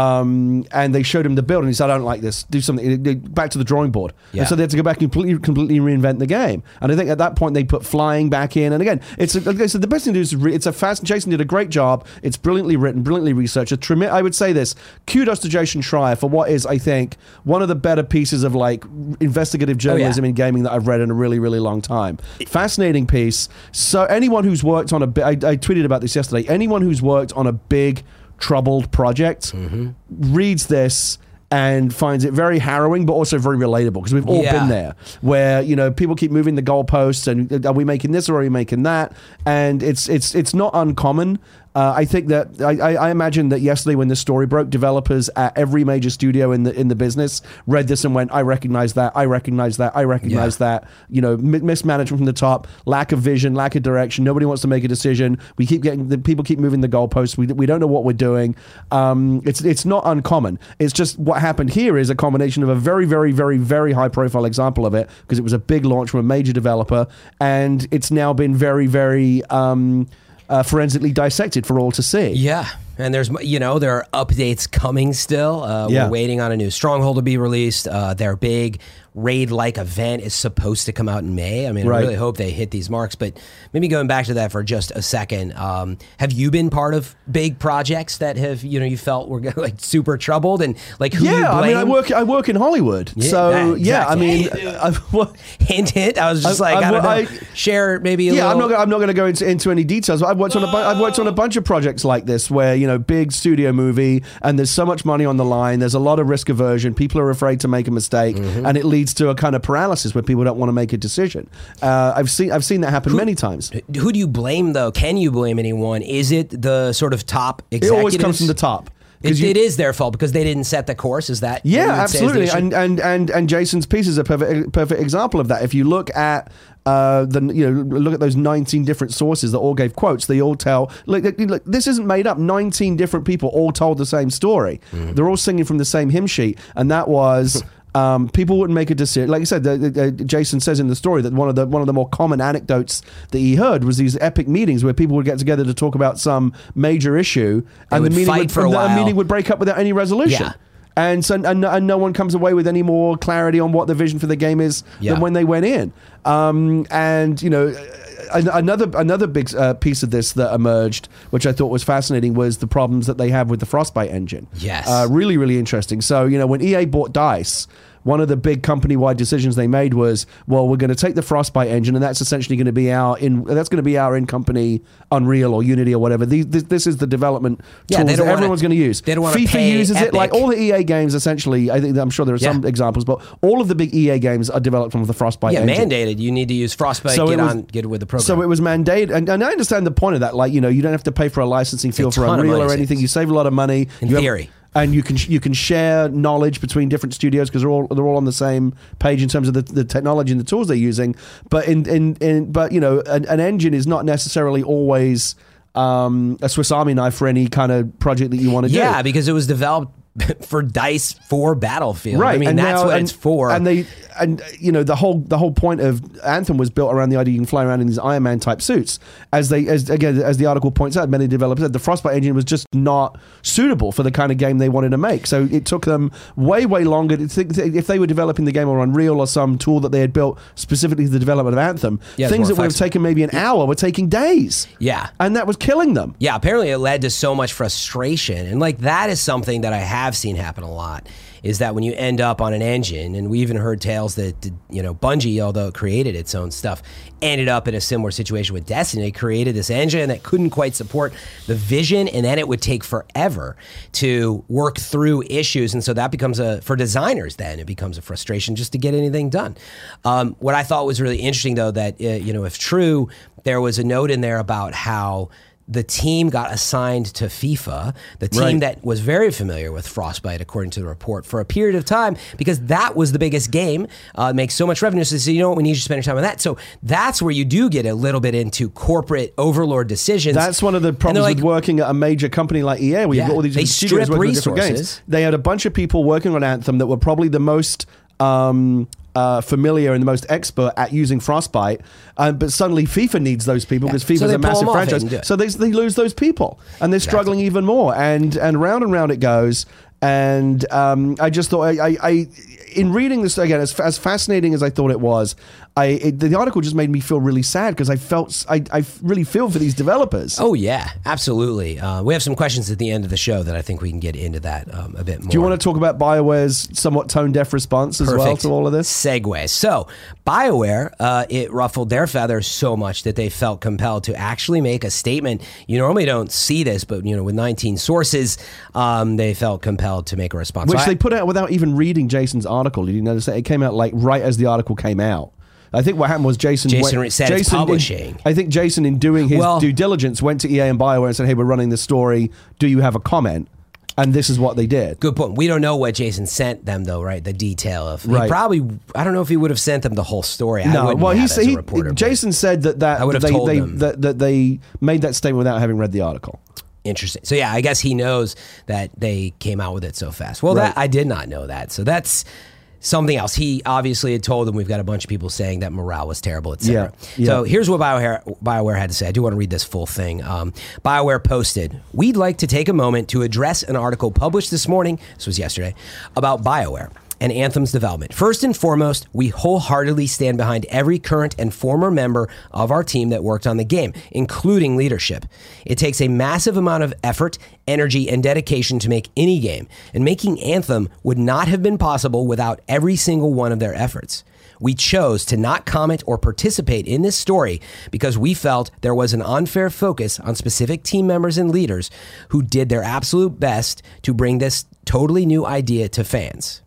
Um, and they showed him the build, and he said, "I don't like this. Do something. Back to the drawing board." Yeah. And so they had to go back and completely, completely reinvent the game. And I think at that point they put flying back in. And again, it's like I said, the best thing to do is re- it's a fast. Jason did a great job. It's brilliantly written, brilliantly researched. A trem- I would say this: kudos to Jason Schreier for what is, I think, one of the better pieces of like investigative journalism in gaming that I've read in a really, really long time. Fascinating piece. So anyone who's worked on a, bi- I, I tweeted about this yesterday. Anyone who's worked on a big troubled project reads this and finds it very harrowing, but also very relatable, because we've all Yeah. been there, where, you know, people keep moving the goalposts, and are we making this or are we making that? And it's it's it's not uncommon. Uh, I think that I, I imagine that yesterday when this story broke, developers at every major studio in the in the business read this and went, "I recognize that. I recognize that. I recognize yeah. that." You know, m- mismanagement from the top, lack of vision, lack of direction. Nobody wants to make a decision. We keep getting the people keep moving the goalposts. We we don't know what we're doing. Um, it's it's not uncommon. It's just what happened here is a combination of a very very very very high profile example of it because it was a big launch from a major developer, and it's now been very very. Um, Uh, forensically dissected for all to see. Yeah. And there's, you know, there are updates coming still. Uh, yeah. We're waiting on a new Stronghold to be released. Uh, their big raid-like event is supposed to come out in May. I mean, right. I really hope they hit these marks. But maybe going back to that for just a second, um, have you been part of big projects that have, you know, you felt were like super troubled and like who yeah, you blame? I mean, I work I work in Hollywood, yeah, so that, yeah, I mean, I've, well, hint hint. I was just I, like, I, I don't know. I, Share maybe a yeah, little. I'm not. Gonna, I'm not going to go into, into any details. But I've worked on a bu- I've worked on a bunch of projects like this where you know big studio movie and there's so much money on the line. There's a lot of risk aversion. People are afraid to make a mistake, mm-hmm. and it leads to a kind of paralysis where people don't want to make a decision. Uh, I've seen I've seen that happen who, many times. Who do you blame though? Can you blame anyone? Is it the sort of top executives? It always comes from the top. It, you, it is their fault because they didn't set the course. Is that yeah, absolutely? And and and and Jason's piece is a perfect perfect example of that. If you look at uh, the you know look at those nineteen different sources that all gave quotes, they all tell look, look this isn't made up. nineteen different people all told the same story. Mm. They're all singing from the same hymn sheet, and that was. Um, people wouldn't make a decision. Like I said, the, the, uh, Jason says in the story that one of the one of the more common anecdotes that he heard was these epic meetings where people would get together to talk about some major issue, they and the meeting fight would, for a the while. meeting would break up without any resolution. Yeah. And so, and, and no one comes away with any more clarity on what the vision for the game is yeah. than when they went in. Um, and you know. Another another big uh, piece of this that emerged, which I thought was fascinating, was the problems that they have with the Frostbite engine. Yes, uh, really, really interesting. So you know, when E A bought DICE, one of the big company-wide decisions they made was, well, we're going to take the Frostbite engine, and that's essentially going to be our in that's going to be our in-company Unreal or Unity or whatever. These, this, this is the development yeah, tools they don't that wanna, everyone's going to use. They don't want to FIFA pay uses Epic. it like all the E A games. Essentially, I think I'm sure there are some yeah. examples, but all of the big E A games are developed from the Frostbite yeah, engine. mandated. You need to use Frostbite. So get was, on, get with the program. So it was mandated, and, and I understand the point of that. Like you know, you don't have to pay for a licensing fee for Unreal or anything. You save a lot of money. In you theory. Have, and you can you can share knowledge between different studios because they're all they're all on the same page in terms of the, the technology and the tools they're using. But in in, in but you know an, an engine is not necessarily always um, a Swiss Army knife for any kind of project that you want to yeah, do. Yeah, because it was developed for DICE for Battlefield. Right. I mean, and that's now, what and, it's for. And they and you know the whole the whole point of Anthem was built around the idea you can fly around in these Iron Man type suits. As they as again as the article points out, many developers said the Frostbite engine was just not suitable for the kind of game they wanted to make. So it took them way way longer to think if they were developing the game on Unreal or some tool that they had built specifically for the development of Anthem. Yeah, things that would have flexible. taken maybe an hour were taking days. Yeah. And that was killing them. Yeah, apparently it led to so much frustration. And like that is something that I have seen happen a lot. Is that when you end up on an engine, and we even heard tales that, you know, Bungie, although it created its own stuff, ended up in a similar situation with Destiny. They created this engine that couldn't quite support the vision, and then it would take forever to work through issues. And so that becomes a, for designers then, it becomes a frustration just to get anything done. Um, what I thought was really interesting, though, that, uh, you know, if true, there was a note in there about how the team got assigned to FIFA, the team right. that was very familiar with Frostbite, according to the report, for a period of time, because that was the biggest game. Uh, it makes so much revenue. So they said, you know what, we need you to spend your time on that. So that's where you do get a little bit into corporate overlord decisions. That's one of the problems like, with working at a major company like E A, where yeah, you've got all these they different studios strip working on different resources. games. They had a bunch of people working on Anthem that were probably the most um, uh, familiar and the most expert at using Frostbite, uh, but suddenly FIFA needs those people because Yeah. So FIFA's they a pull massive them off it franchise. and do it. So they they lose those people, and they're struggling even more. And and round and round it goes. And um, I just thought, I, I, I, in reading this again, as, as fascinating as I thought it was, I it, the article just made me feel really sad because I felt I, I really feel for these developers. Oh yeah, absolutely. Uh, we have some questions at the end of the show that I think we can get into that um, a bit more. Do you want to talk about BioWare's somewhat tone-deaf response as Perfect well to all of this? Segue. So, BioWare, uh, it ruffled their feathers so much that they felt compelled to actually make a statement. You normally don't see this, but you know, with nineteen sources, um, they felt compelled to make a response. Which so they I, put out without even reading Jason's article. Did you notice that? It came out like right as the article came out. I think what happened was Jason. Jason went, said it's Jason publishing. In, I think Jason, in doing his Well- due diligence, went to E A and BioWare and said, "Hey, we're running this story. Do you have a comment?" And this is what they did. Good point. We don't know what Jason sent them, though, right? The detail of he Right. probably. I don't know if he would have sent them the whole story. I No, wouldn't well, have he as said a he, reporter, but Jason said that that I would have they told they them. that, that they made that statement without having read the article. Interesting. So yeah, I guess he knows that they came out with it so fast. Well, Right. that I did not know that. So that's something else. He obviously had told them we've got a bunch of people saying that morale was terrible, et cetera. Yeah, yeah. So here's what BioWare, BioWare had to say. I do want to read this full thing. Um, BioWare posted, "We'd like to take a moment to address an article published this morning," this was yesterday, "about BioWare and Anthem's development. First and foremost, we wholeheartedly stand behind every current and former member of our team that worked on the game, including leadership. It takes a massive amount of effort, energy, and dedication to make any game, and making Anthem would not have been possible without every single one of their efforts. We chose to not comment or participate in this story because we felt there was an unfair focus on specific team members and leaders who did their absolute best to bring this totally new idea to fans.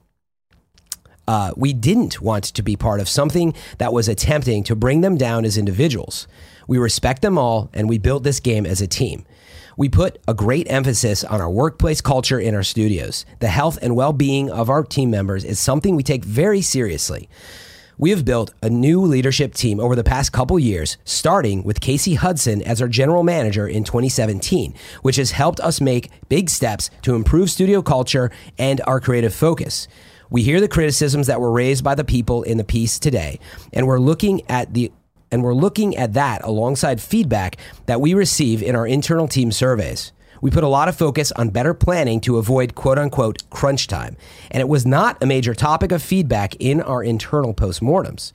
Uh, we didn't want to be part of something that was attempting to bring them down as individuals. We respect them all, and we built this game as a team. We put a great emphasis on our workplace culture in our studios. The health and well-being of our team members is something we take very seriously. We have built a new leadership team over the past couple years, starting with Casey Hudson as our general manager in twenty seventeen, which has helped us make big steps to improve studio culture and our creative focus. We hear the criticisms that were raised by the people in the piece today, and we're looking at the and we're looking at that alongside feedback that we receive in our internal team surveys. We put a lot of focus on better planning to avoid quote-unquote crunch time, and it was not a major topic of feedback in our internal postmortems.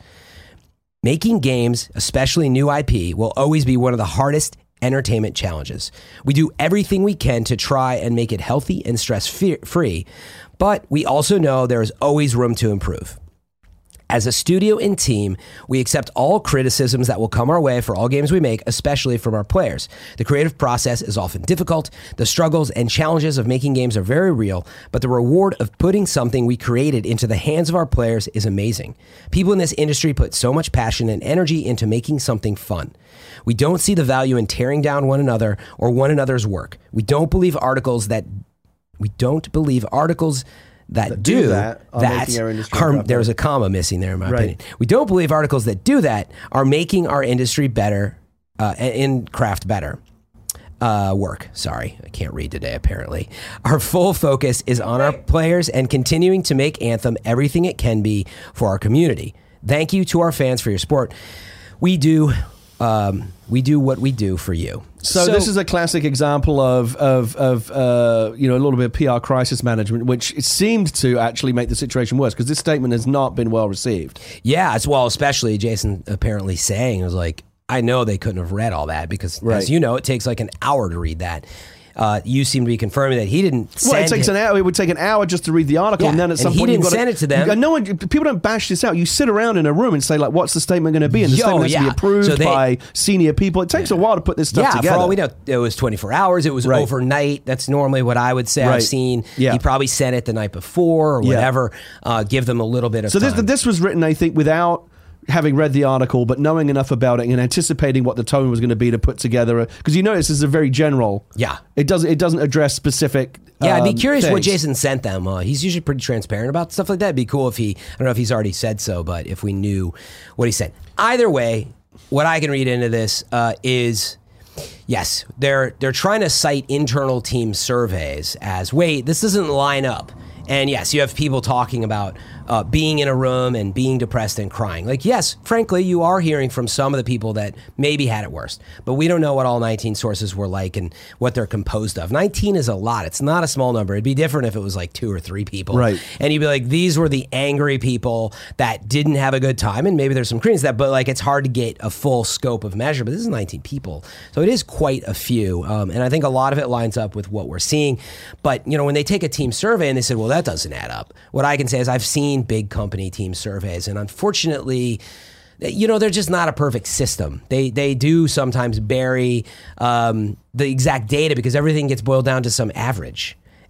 Making games, especially new I P, will always be one of the hardest entertainment challenges. We do everything we can to try and make it healthy and stress-free, but we also know there is always room to improve. As a studio and team, we accept all criticisms that will come our way for all games we make, especially from our players. The creative process is often difficult. The struggles and challenges of making games are very real, but the reward of putting something we created into the hands of our players is amazing. People in this industry put so much passion and energy into making something fun. We don't see the value in tearing down one another or one another's work. We don't believe articles that we don't believe articles that, That do, do that, that are making our industry are, better. there was a comma missing there in my Right. opinion. We don't believe articles that do that are making our industry better, uh, in craft better. Uh, work. Sorry, I can't read today, apparently. Our full focus is on our players and continuing to make Anthem everything it can be for our community. Thank you to our fans for your support. We do, um, we do what we do for you. So, this is a classic example of of of uh, you know, a little bit of P R crisis management, which it seemed to actually make the situation worse because this statement has not been well received. Yeah, as well, especially Jason apparently saying, it was like, I know they couldn't have read all that because, Right. as you know, it takes like an hour to read that. Uh, you seem to be confirming that he didn't send Well, it takes it. an hour. It would take an hour just to read the article, Yeah, and then at and some he point didn't you've got send it to them. You, no one, people don't bash this out. You sit around in a room and say, like, "What's the statement going to be?" And the Yo, statement has to yeah. be approved So they- by senior people. It takes a while to put this stuff Yeah, together. for all we know, it was twenty-four hours. It was Right. overnight. That's normally what I would say I've Right. seen. Yeah. He probably sent it the night before or Yeah. whatever. Uh, give them a little bit of So this, time. this was written, I think, without having read the article, but knowing enough about it and anticipating what the tone was going to be to put together. Because you notice this is a very general. Yeah. It doesn't. It doesn't address specific. Yeah, I'd be um, curious what things. Jason sent them. Uh, he's usually pretty transparent about stuff like that. It'd be cool if he, I don't know if he's already said so, but if we knew what he said. Either way, what I can read into this uh, is, yes, they're they're trying to cite internal team surveys as, wait, this doesn't line up. And yes, you have people talking about uh, being in a room and being depressed and crying. Like, yes, frankly, you are hearing from some of the people that maybe had it worse. But we don't know what all nineteen sources were like and what they're composed of. nineteen is a lot. It's not a small number. It'd be different if it was like two or three people. Right. And you'd be like, these were the angry people that didn't have a good time. And maybe there's some credence to that, but like it's hard to get a full scope of measure. But this is nineteen people. So it is quite a few. Um, and I think a lot of it lines up with what we're seeing. But, you know, when they take a team survey and they said, well, that doesn't add up. What I can say is I've seen big company team surveys, and unfortunately, you know, they're just not a perfect system. They they do sometimes bury um, the exact data because everything gets boiled down to some average.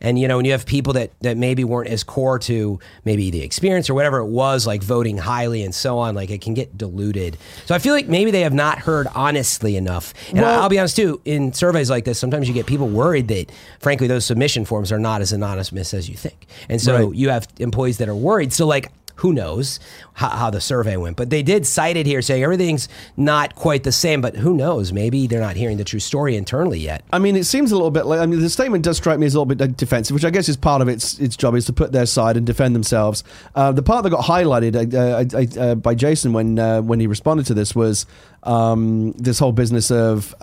And, you know, when you have people that, that maybe weren't as core to maybe the experience or whatever it was, like voting highly and so on, like it can get diluted. So I feel like maybe they have not heard honestly enough. And Well- I'll be honest too, in surveys like this, sometimes you get people worried that, frankly, those submission forms are not as anonymous as you think. And so Right. you have employees that are worried. So, like, who knows how, how the survey went. But they did cite it here saying everything's not quite the same, but who knows? Maybe they're not hearing the true story internally yet. I mean, it seems a little bit like, I mean, the statement does strike me as a little bit defensive, which I guess is part of its its job, is to put their side and defend themselves. Uh, the part that got highlighted uh, I, I, uh, by Jason when uh, when he responded to this was um, this whole business of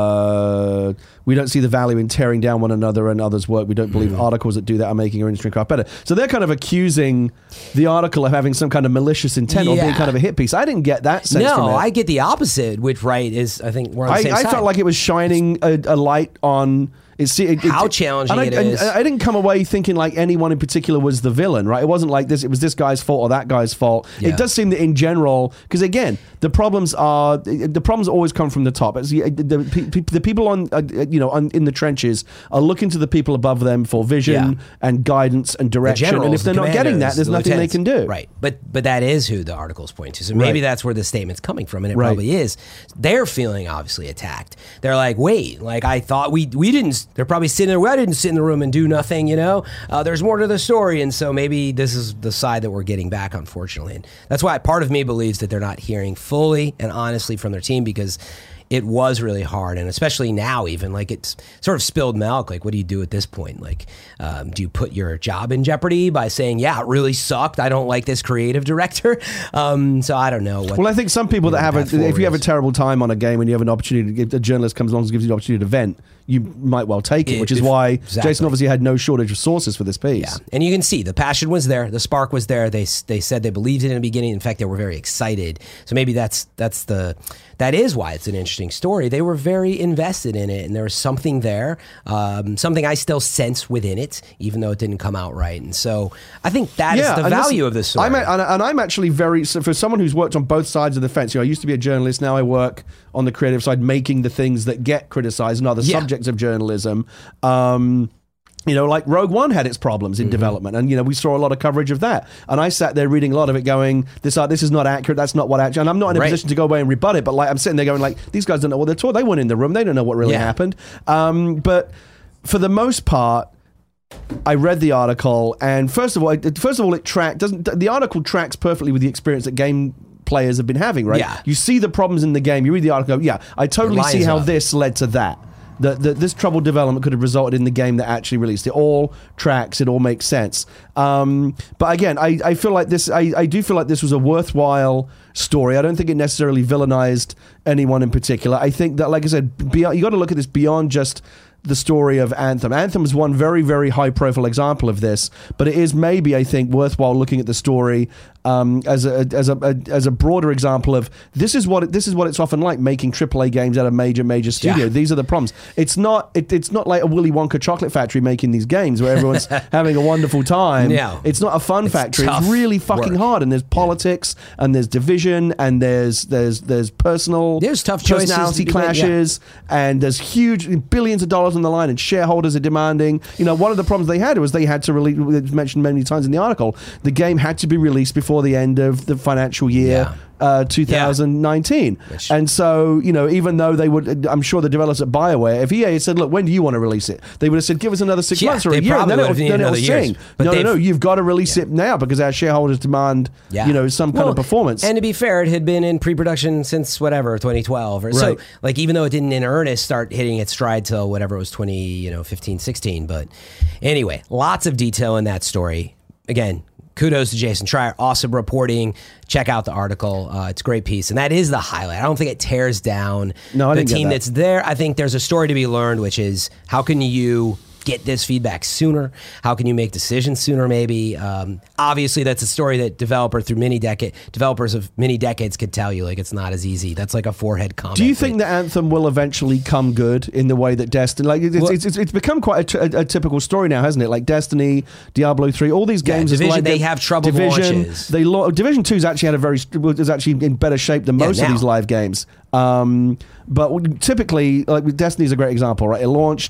uh, we don't see the value in tearing down one another and others' work. We don't believe Mm. articles that do that are making our industry and craft better. So they're kind of accusing the article of having some kind of malicious intent or being Yeah. kind of a hit piece. I didn't get that sense from No, it. I get the opposite, which, right, is, I think we're on the I, same I side. felt like it was shining a, a light on it's it, it, How it- challenging and I, it and is. I didn't come away thinking like anyone in particular was the villain, right? It wasn't like this. It was this guy's fault or that guy's fault. Yeah. It does seem that in general, because again, the problems are the problems always come from the top. It's, the, the, the, the people on uh, you know on, in the trenches are looking to the people above them for vision Yeah. and guidance and The direction. And generals, if they're the not getting that, commandos, there's the nothing they lieutenants. can do. Right. But but that is who the article's pointing to. So maybe Right. that's where the statement's coming from, and it Right. probably is. They're feeling obviously attacked. They're like, wait, like I thought we we didn't. They're probably sitting there. Well, I didn't sit in the room and do nothing. You know, uh, there's more to the story, and so maybe this is the side that we're getting back, unfortunately. And that's why part of me believes that they're not hearing fully and honestly from their team, because it was really hard, and especially now, even like it's sort of spilled milk. Like, what do you do at this point? Like, um, do you put your job in jeopardy by saying, "Yeah, it really sucked. I don't like this creative director"? Um, so I don't know. What, Well, I think some people that the have a, path forward if you have a is. terrible time on a game and you have an opportunity, if a journalist comes along and gives you the opportunity to vent, you might well take it, If- which is if- why exactly. Jason obviously had no shortage of sources for this piece. Yeah, and you can see the passion was there, the spark was there. They they said they believed it in the beginning. In fact, they were very excited. So maybe that's that's the that is why it's an interesting story. They were very invested in it, and there was something there, um, something I still sense within it, even though it didn't come out right. And so I think that is the and value listen, of this story. I'm, a- and, and I'm actually very, so for someone who's worked on both sides of the fence, you know, I used to be a journalist, now I work on the creative side, making the things that get criticized and are the Yeah. subjects of journalism. Um, you know, like Rogue One had its problems in Mm-hmm. development, and you know we saw a lot of coverage of that. And I sat there reading a lot of it, going, "This, uh, this is not accurate. That's not what actually." And I'm not in a Right. position to go away and rebut it, but like I'm sitting there going, "Like these guys don't know what they're talking. They weren't in the room. They don't know what really Yeah. happened." Um, but for the most part, I read the article, and first of all, it, first of all, it tracked doesn't the article tracks perfectly with the experience that game players have been having, right? Yeah. You see the problems in the game. You read the article. Yeah, I totally It see lines how up. this led to that. That that this troubled development could have resulted in the game that actually released. It all tracks. It all makes sense. Um, but again, I, I feel like this. I, I do feel like this was a worthwhile story. I don't think it necessarily villainized anyone in particular. I think that, like I said, beyond, you got to look at this beyond just the story of Anthem. Anthem is one very, very high-profile example of this, but it is maybe, I think, worthwhile looking at the story um, as a as a, a as a broader example of this is what it, this is what it's often like making triple A games at a major, major studio. Yeah. These are the problems. It's not it, it's not like a Willy Wonka chocolate factory making these games where everyone's having a wonderful time. No. It's not a fun It's factory. tough It's really fucking work. hard, and there's politics, and there's division, and there's there's there's personal There's tough choices personality to be made, yeah. clashes, and there's huge billions of dollars on the line, and shareholders are demanding. You know, one of the problems they had was they had to release. It's mentioned many times in the article. The game had to be released before the end of the financial year. Yeah. Uh, two thousand nineteen, Which- and so you know, even though they would, I'm sure the developers at BioWare, if E A had said, "Look, when do you want to release it?" They would have said, "Give us another six Yeah, months or they a year, and probably then would it'll, have needed then it'll another years. sing." But no, no, they've- no, you've got to release it now because our shareholders demand, Yeah. you know, some kind Well, of performance. And to be fair, it had been in pre-production since whatever twenty twelve, or so. Right. Like even though it didn't in earnest start hitting its stride till whatever it was twenty, you know, fifteen, sixteen. But anyway, lots of detail in that story. Again, kudos to Jason Schreier. Awesome reporting. Check out the article. Uh, it's a great piece. And that is the highlight. I don't think it tears down No, I the didn't get team that. that's there. I think there's a story to be learned, which is how can you get this feedback sooner? How can you make decisions sooner, maybe? Um, obviously, that's a story that developer through many decade developers of many decades could tell you. Like, it's not as easy. That's like a forehead comment. Do you think that Anthem will eventually come good in the way that Destiny? Like it's, Well- it's, it's, it's become quite a, t- a- a typical story now, hasn't it? Like Destiny, Diablo three, all these Yeah, games. is Division, like they have troubled Division. launches. They lo- Division two's actually had a very was actually in better shape than Yeah, most of now. these live games. Um, but typically, like with Destiny's a great example, right? It launched.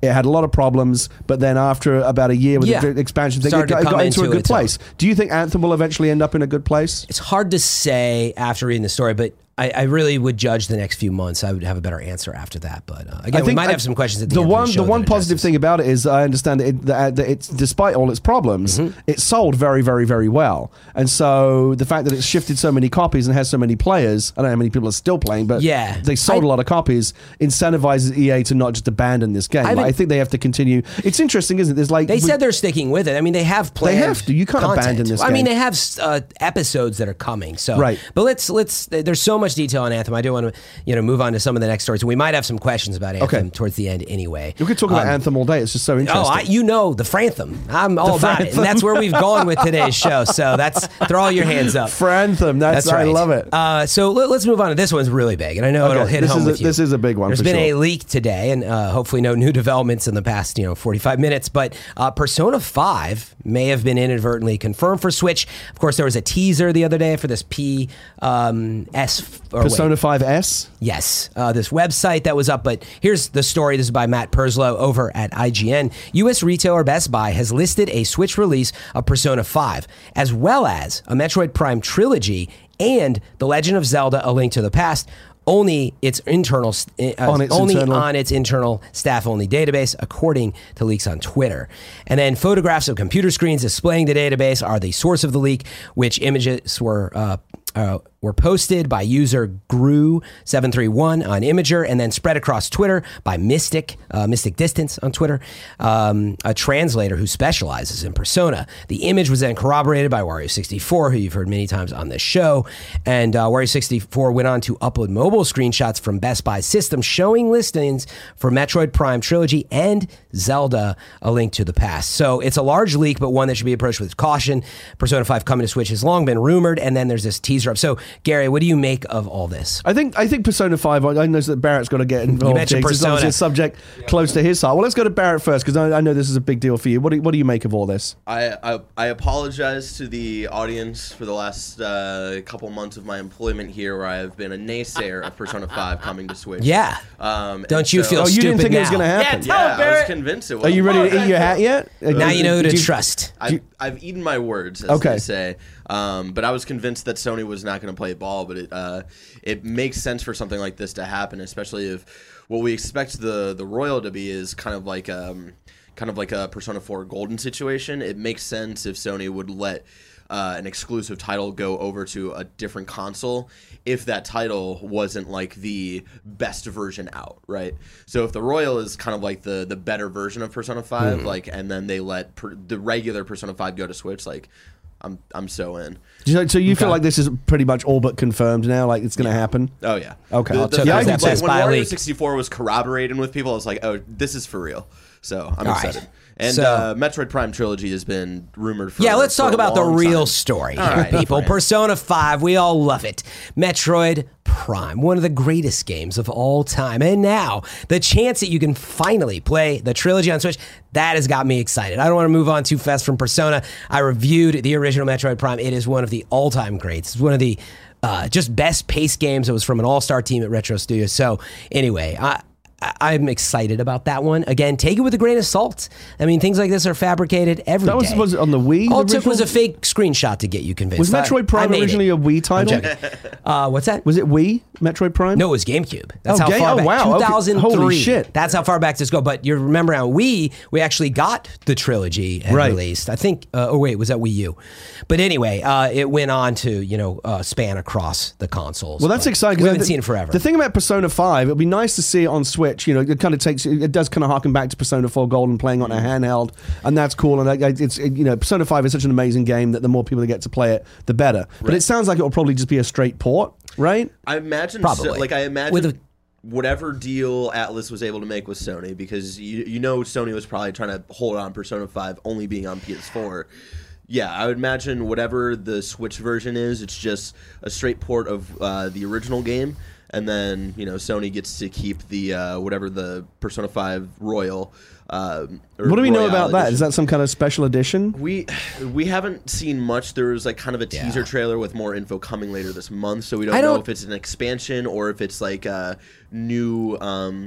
It had a lot of problems, but then after about a year with Yeah. the expansion thing, it Started to got, it come got into a into good its own. place. Do you think Anthem will eventually end up in a good place? It's hard to say after reading the story, but I, I really would judge the next few months. I would have a better answer after that. But uh, again, I we think might I- have some questions at the, the end one of the show. the one that positive addresses- thing about it is I understand that, it, that, that it's despite all its problems, Mm-hmm. it sold very very very well, and so the fact that it's shifted so many copies and has so many players, I don't know how many people are still playing, but Yeah. they sold I- a lot of copies, incentivizes E A to not just abandon this game. I Like, I, haven't- think they have to continue. It's interesting, isn't it? There's like They we- said they're sticking with it. I mean, they have planned. have to. You can't content. abandon this I mean, game. they have uh, episodes that are coming. So, Right. But let's let's. There's so much detail on Anthem. I do want to you know move on to some of the next stories. We might have some questions about Anthem Okay. towards the end, anyway. you could talk about Um, Anthem all day. It's just so interesting. Oh, I, you know the Franthem. I'm all about it, and that's where we've gone with today's show. So that's throw all your hands up. For Anthem, that's, That's right. I love it. Uh, so let, us move on to this one's really big, and I know Okay, it'll hit this home is a- with you. this is a big one There's for been a sure. leak today, and uh, hopefully no new developments in the past, you know, forty-five minutes. But uh, Persona five may have been inadvertently confirmed for Switch. Of course, there was a teaser the other day for this P um, S or wait, Persona five S. Yes, uh, this website that was up. But here's the story. This is by Matt Perslow over at I G N. U S retailer Best Buy has listed a Switch release of Persona five, as well as a Metroid Prime trilogy and The Legend of Zelda: A Link to the Past. Only its internal, uh, On its only internal- on its internal staff-only database, according to leaks on Twitter. And then photographs of computer screens displaying the database are the source of the leak, which images were uh, uh, were posted by user Grew seven three one on Imager and then spread across Twitter by Mystic, uh, Mystic Distance on Twitter, um, a translator who specializes in Persona. The image was then corroborated by Wario sixty-four, who you've heard many times on this show. And uh, Wario sixty-four went on to upload mobile screenshots from Best Buy's system showing listings for Metroid Prime Trilogy and Zelda: A Link to the Past. So it's a large leak, but one that should be approached with caution. Persona five coming to Switch has long been rumored, and then there's this teaser up. So, Gary, what do you make of all this? I think I think Persona five. I I know that Barrett's got to get involved. mentioned here, 'cause it's obviously Persona. a subject close to his heart. Well, let's go to Barrett first because I, I know this is a big deal for you. What do, what do you make of all this? I, I I apologize to the audience for the last uh, couple months of my employment here, where I have been a naysayer of Persona five coming to Switch. Yeah. Um, Don't and you so- feel Oh, you stupid didn't think now? it was going to happen? Yeah, Yeah, I was Barrett. convinced it was. Are you ready to eat your hat yet? Now you know who to Did you- trust. I've, I've eaten my words, as Okay. they say. Um, but I was convinced that Sony was not going to play ball. But it uh, it makes sense for something like this to happen, especially if what we expect the the Royal to be is kind of like um kind of like a Persona four Golden situation. It makes sense if Sony would let uh, an exclusive title go over to a different console if that title wasn't like the best version out, right? So if the Royal is kind of like the the better version of Persona five, like, and then they let per, the regular Persona five go to Switch, like, I'm I'm so in. So, so you feel like this is pretty much all but confirmed now? Like it's going to happen? Oh yeah. Okay. The, I'll the, check the- out when that Best Buy Wario leak. sixty-four was corroborating with people, I was like, oh, this is for real. So I'm All right. excited. And So- uh, Metroid Prime Trilogy has been rumored for Yeah, let's for talk a about the long real time. story All here, right, people. Fran. Persona five, we all love it. Metroid Prime, one of the greatest games of all time. And now, the chance that you can finally play the trilogy on Switch, that has got me excited. I don't want to move on too fast from Persona. I reviewed the original Metroid Prime. It is one of the all-time greats. It's one of the uh, just best paced games. It was from an all-star team at Retro Studios. So anyway, I... I'm excited about that one. Again, take it with a grain of salt. I mean, things like this are fabricated every day. That was, was it on the Wii? All the it took was a original? fake screenshot to get you convinced. Was I- Metroid Prime I made originally it. a Wii title? I'm joking. Uh, what's that? Was it Wii? Metroid Prime? No, it was GameCube. That's Oh, how Ga- far oh, back. wow. Okay. two thousand three. Holy shit. That's how far back this go. But you remember on Wii, we actually got the trilogy had Right. released. I think. Uh, oh wait, was that Wii U? But anyway, uh, it went on to you know uh, span across the consoles. Well, that's But exciting. 'cause We haven't the- seen it forever. The thing about Persona five, it'll be nice to see it on Switch. You know, it kind of takes, it does kind of harken back to Persona four Gold and playing on a handheld, and that's cool. And I- I- it's, it, you know, Persona five is such an amazing game that the more people that get to play it, the better. But it sounds like it will probably just be a straight port, right? I imagine, Probably. so, like I imagine, With a- whatever deal Atlas was able to make with Sony, because you you know Sony was probably trying to hold on Persona five only being on P S four. Yeah, I would imagine whatever the Switch version is, it's just a straight port of uh, the original game, and then you know Sony gets to keep the uh, whatever the Persona five Royal. Um, or What do we know Royale about that? edition. Is that some kind of special edition? We we haven't seen much. There was like kind of a teaser Yeah. trailer with more info coming later this month, so we don't, I know don't- if it's an expansion or if it's like a new um,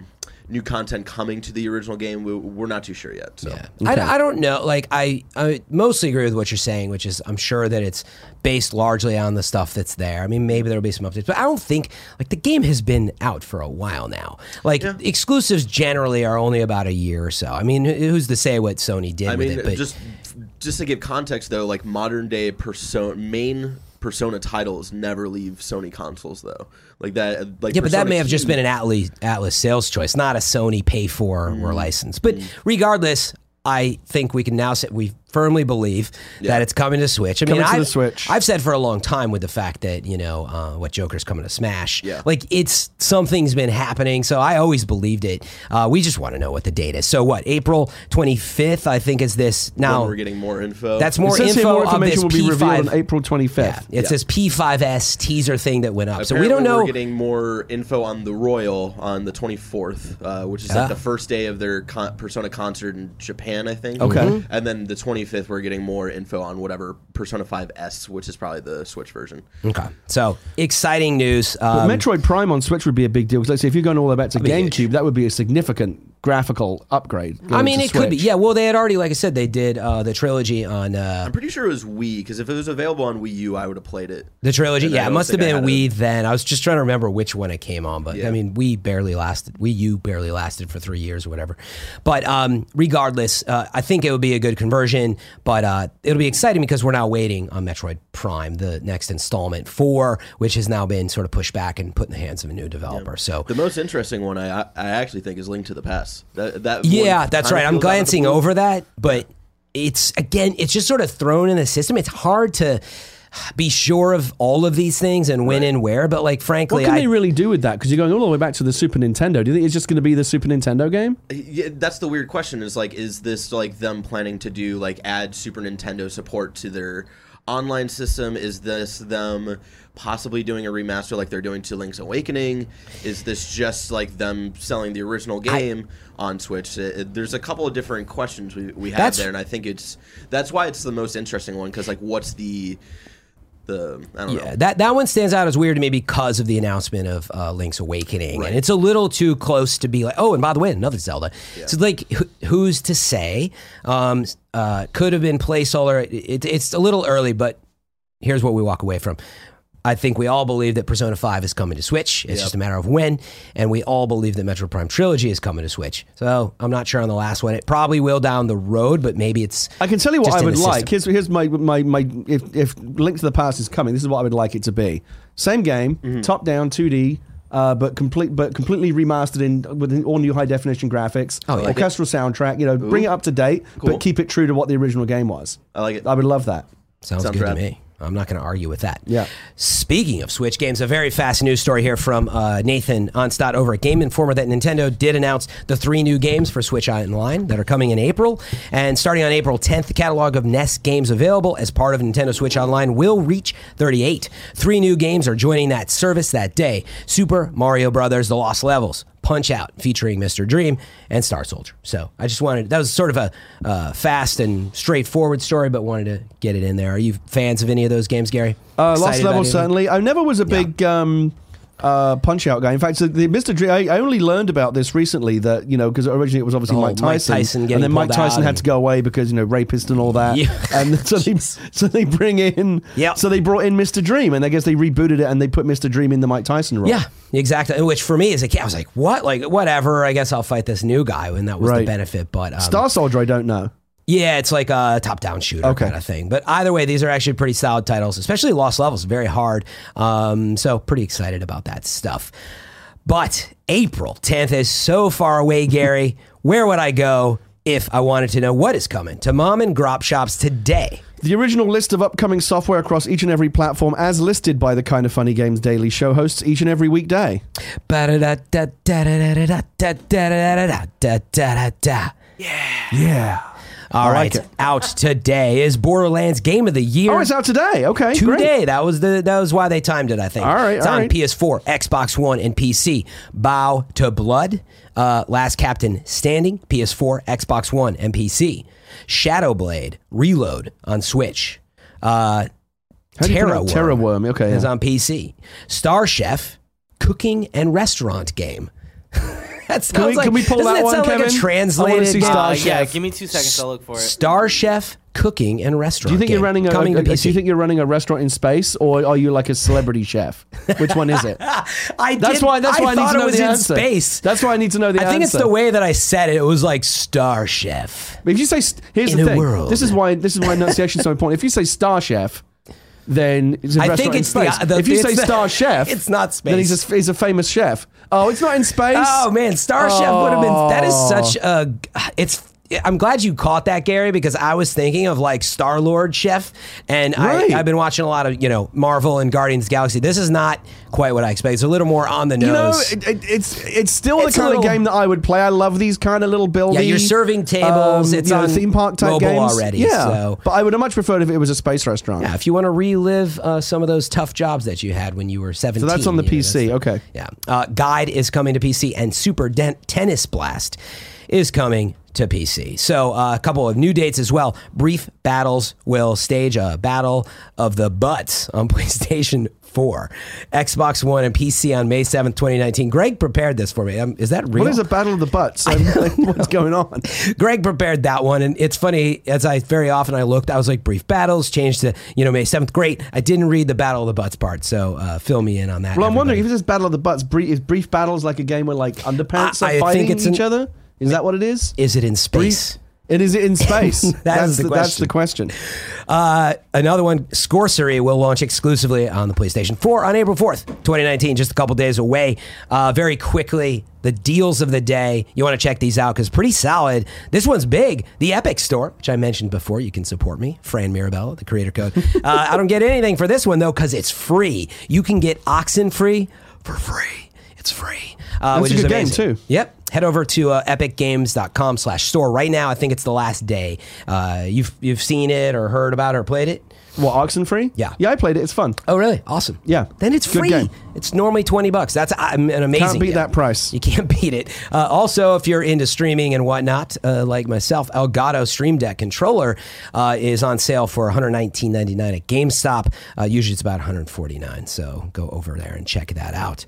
new content coming to the original game. We, we're not too sure yet. So. Yeah. Okay. I, I don't know. Like I, I mostly agree with what you're saying, which is I'm sure that it's based largely on the stuff that's there. I mean, maybe there'll be some updates, but I don't think like the game has been out for a while now. Like Yeah. exclusives generally are only about a year or so. I mean, who's to say what Sony did I with mean, it? But just just to give context though, like modern day persona main Persona titles never leave Sony consoles though. Like that. Like yeah, but that Persona may have just Q- been an Atlas, Atlas sales choice, not a Sony pay for Mm. or license. But regardless, I think we can now say we firmly believe Yeah. that it's coming to Switch. I mean, Coming to I've, the Switch. I've said for a long time with the fact that, you know, uh, what Joker's coming to Smash. Yeah. Like, it's something's been happening, so I always believed it. Uh, we just want to know what the date is. So, what, April twenty-fifth, I think, is this now? when we're getting more info. That's It more says here info more of this information will be P five. revealed on April Yeah, twenty-fifth. it's Yeah. this P five S teaser thing that went up. so we Apparently don't know. We're getting more info on the Royal on the twenty-fourth, uh, which is Ah. like the first day of their con- Persona concert in Japan, I think. Okay. Mm-hmm. Mhm. And then the twenty-fifth, we're getting more info on whatever Persona five S, which is probably the Switch version. Okay. So, exciting news. Um, But Metroid Prime on Switch would be a big deal because let's say if you're going all the way back to be huge. GameCube, that would be a significant graphical upgrade. I going mean, to it could be. Switch. Yeah, well, they had already, like I said, they did uh, the trilogy on uh, I'm pretty sure it was Wii, because if it was available on Wii U, I would have played it. the trilogy. And I Yeah, it don't must have think I been had Wii then. I was just trying to remember which one it came on, but Yeah. I mean, Wii barely lasted. Wii U barely lasted for three years or whatever. But um, regardless, uh, I think it would be a good conversion. But uh, it'll be exciting because we're now waiting on Metroid Prime, the next installment four, which has now been sort of pushed back and put in the hands of a new developer. So. The most interesting one, I I actually think, is Link to the Past. That, that Yeah, one that's kinda right. I'm feels out of the glancing blue. over that, but it's again, it's just sort of thrown in the system. It's hard to be sure of all of these things and when and where. But like, frankly, What can I, they really do with that? Because you're going all the way back to the Super Nintendo. Do you think it's just going to be the Super Nintendo game? Yeah, that's the weird question. Is like, is this like them planning to do like add Super Nintendo support to their online system? Is this them possibly doing a remaster like they're doing to Link's Awakening? Is this just like them selling the original game on Switch? It- it- there's a couple of different questions we, we have That's- there, and I think it's that's why it's the most interesting one, because like, what's the the I don't yeah, know. that that one stands out as weird to me because of the announcement of uh, Link's Awakening, Right. and it's a little too close to be like, oh, and by the way, another Zelda. So like, who, who's to say? Um, uh, could have been placeholder. It, it's a little early, but here's what we walk away from. I think we all believe that Persona five is coming to Switch. It's Yep. just a matter of when. And we all believe that Metroid Prime Trilogy is coming to Switch. So I'm not sure on the last one. It probably will down the road, but maybe it's. I can tell you what just I in would the like. system. Here's, here's my, my, my if, if Link to the Past is coming, this is what I would like it to be. Same game, Mm-hmm. top down, two D, uh, but complete, but completely remastered in with all new high definition graphics, Oh, yeah. orchestral soundtrack. You know, bring it up to date, Cool. but keep it true to what the original game was. I like it. I would love that. Sounds, Sounds good rad. to me. I'm not going to argue with that. Yeah. Speaking of Switch games, a very fast news story here from uh, Nathan Onstadt over at Game Informer that Nintendo did announce the three new games for Switch Online that are coming in April. And starting on April tenth, the catalog of N E S games available as part of Nintendo Switch Online will reach thirty-eight. Three new games are joining that service that day: Super Mario Brothers: The Lost Levels, Punch Out featuring Mister Dream, and Star Soldier. So I just wanted, that was sort of a uh, fast and straightforward story, but wanted to get it in there. Are you fans of any of those games, Gary? Uh, Lost Excited about Level, any of them? certainly. I never was a big um, uh, Punch-Out guy. In fact, so the Mister Dream, I, I only learned about this recently that, you know, because originally it was obviously Oh, Mike Mike Tyson. Tyson and getting then Mike pulled Tyson out had and- to go away because, you know, rapist and all that. Yeah. And so they, so they bring in, Yep. so they brought in Mister Dream, and I guess they rebooted it and they put Mister Dream in the Mike Tyson role. Yeah, exactly. Which for me as a kid, I was like, what? Like, whatever. I guess I'll fight this new guy. And that was the Right. benefit. But um, Star Soldier, I don't know. yeah, it's like a top-down shooter Okay. kind of thing. But either way, these are actually pretty solid titles, especially Lost Levels, very hard. Um, so pretty excited about that stuff. But April tenth is so far away, Gary. Where would I go if I wanted to know what is coming to mom and grop shops today? The original list of upcoming software across each and every platform as listed by the Kind of Funny Games Daily Show hosts each and every weekday. Ba-da-da-da-da-da-da-da-da-da-da-da-da. Yeah. All I right, like it. out today is Borderlands Game of the Year. Oh, it's out today. Okay, Today, great. that was the that was why they timed it. I think. All right, it's all on right. P S four, Xbox One, and P C. Bow to Blood, uh, Last Captain Standing, P S four, Xbox One, and P C. Shadowblade Reload on Switch. Uh, How do you Terra pronounce- Terra Worm, okay, is yeah. on P C. Star Chef Cooking and Restaurant Game. That sounds Can we, like, can we pull doesn't that that one, sound Kevin? like a I wanna translated see Uh, Star yeah, Chef. give me two seconds. I'll look for it. Star Chef Cooking and Restaurant. Do you think game you're running a, coming a, to a- P do C. you think you're running a restaurant in space, or are you like a celebrity chef? Which one is it? I That's did, why. That's I why I, need thought to know it was the in answer. space. That's why I need to know the I answer. think it's the way that I said it. It was like Star Chef. But if you say st- here's In the a thing. world. This is why. This is why enunciation is so important. If you say Star Chef, then it's a I restaurant think in it's the- space. the- if you it's say the- Star Chef, it's not space. Then he's a, he's a famous chef. Oh, it's not in space. Oh man, Star Chef would have been. That is Oh. such a. It's. I'm glad you caught that, Gary, because I was thinking of like Star Lord Chef, and Right. I, I've been watching a lot of you know Marvel and Guardians of the Galaxy. This is not quite what I expected. It's a little more on the nose. You know, it, it, it's it's still It's a the kind little- of game that I would play. I love these kind of little buildy. Yeah, you're serving tables. It's you know, on theme park type mobile games already, Yeah, so- but I would have much preferred if it was a space restaurant. Yeah, if you want to relive uh, some of those tough jobs that you had when you were seventeen. So that's on the you know, P C. that's the- Okay. Yeah. Uh, Guide is coming to P C, and Super Den- Tennis Blast is coming to P C. So uh, a couple of new dates as well. Brief Battles will stage a battle of the butts on PlayStation four, Xbox One, and P C on May seventh, twenty nineteen. Greg prepared this for me. Um, is that real? What is a battle of the butts? I'm like, what's going on? Greg prepared that one, and it's funny, as I very often I looked, I was like, brief battles, changed to, you know, May seventh. Great. I didn't read the Battle of the Butts part, so uh, fill me in on that. Well, I'm wondering if everybody. it's battle of the butts. Brief, is brief battles like a game where like underpants I- are I think fighting it's each an- other? Is that what it is? Is it in space? Brief- It is in space. That that's is the That's the question. question. Uh, another one, Scorcery, will launch exclusively on the PlayStation four on April fourth, twenty nineteen, just a couple days away. Uh, very quickly, the deals of the day. You want to check these out because pretty solid. This one's big. The Epic Store, which I mentioned before. You can support me, Fran Mirabella, the creator code. uh, I don't get anything for this one, though, because it's free. You can get Oxenfree for free. It's free. Uh, That's which a is good game, amazing. too. Yep. Head over to uh, epic games dot com slash store right now. I think it's the last day. Uh, you've you've seen it or heard about it or played it? What, Oxenfree? Yeah. Yeah, I played it. It's fun. Oh, really? Awesome. Yeah. Then it's Good free. game. It's normally twenty bucks. That's uh, an amazing Can't beat deal. that price. You can't beat it. Uh, also, if you're into streaming and whatnot, uh, like myself, Elgato Stream Deck controller uh, is on sale for one hundred nineteen ninety-nine at GameStop. Uh, usually it's about one hundred forty-nine. So go over there and check that out.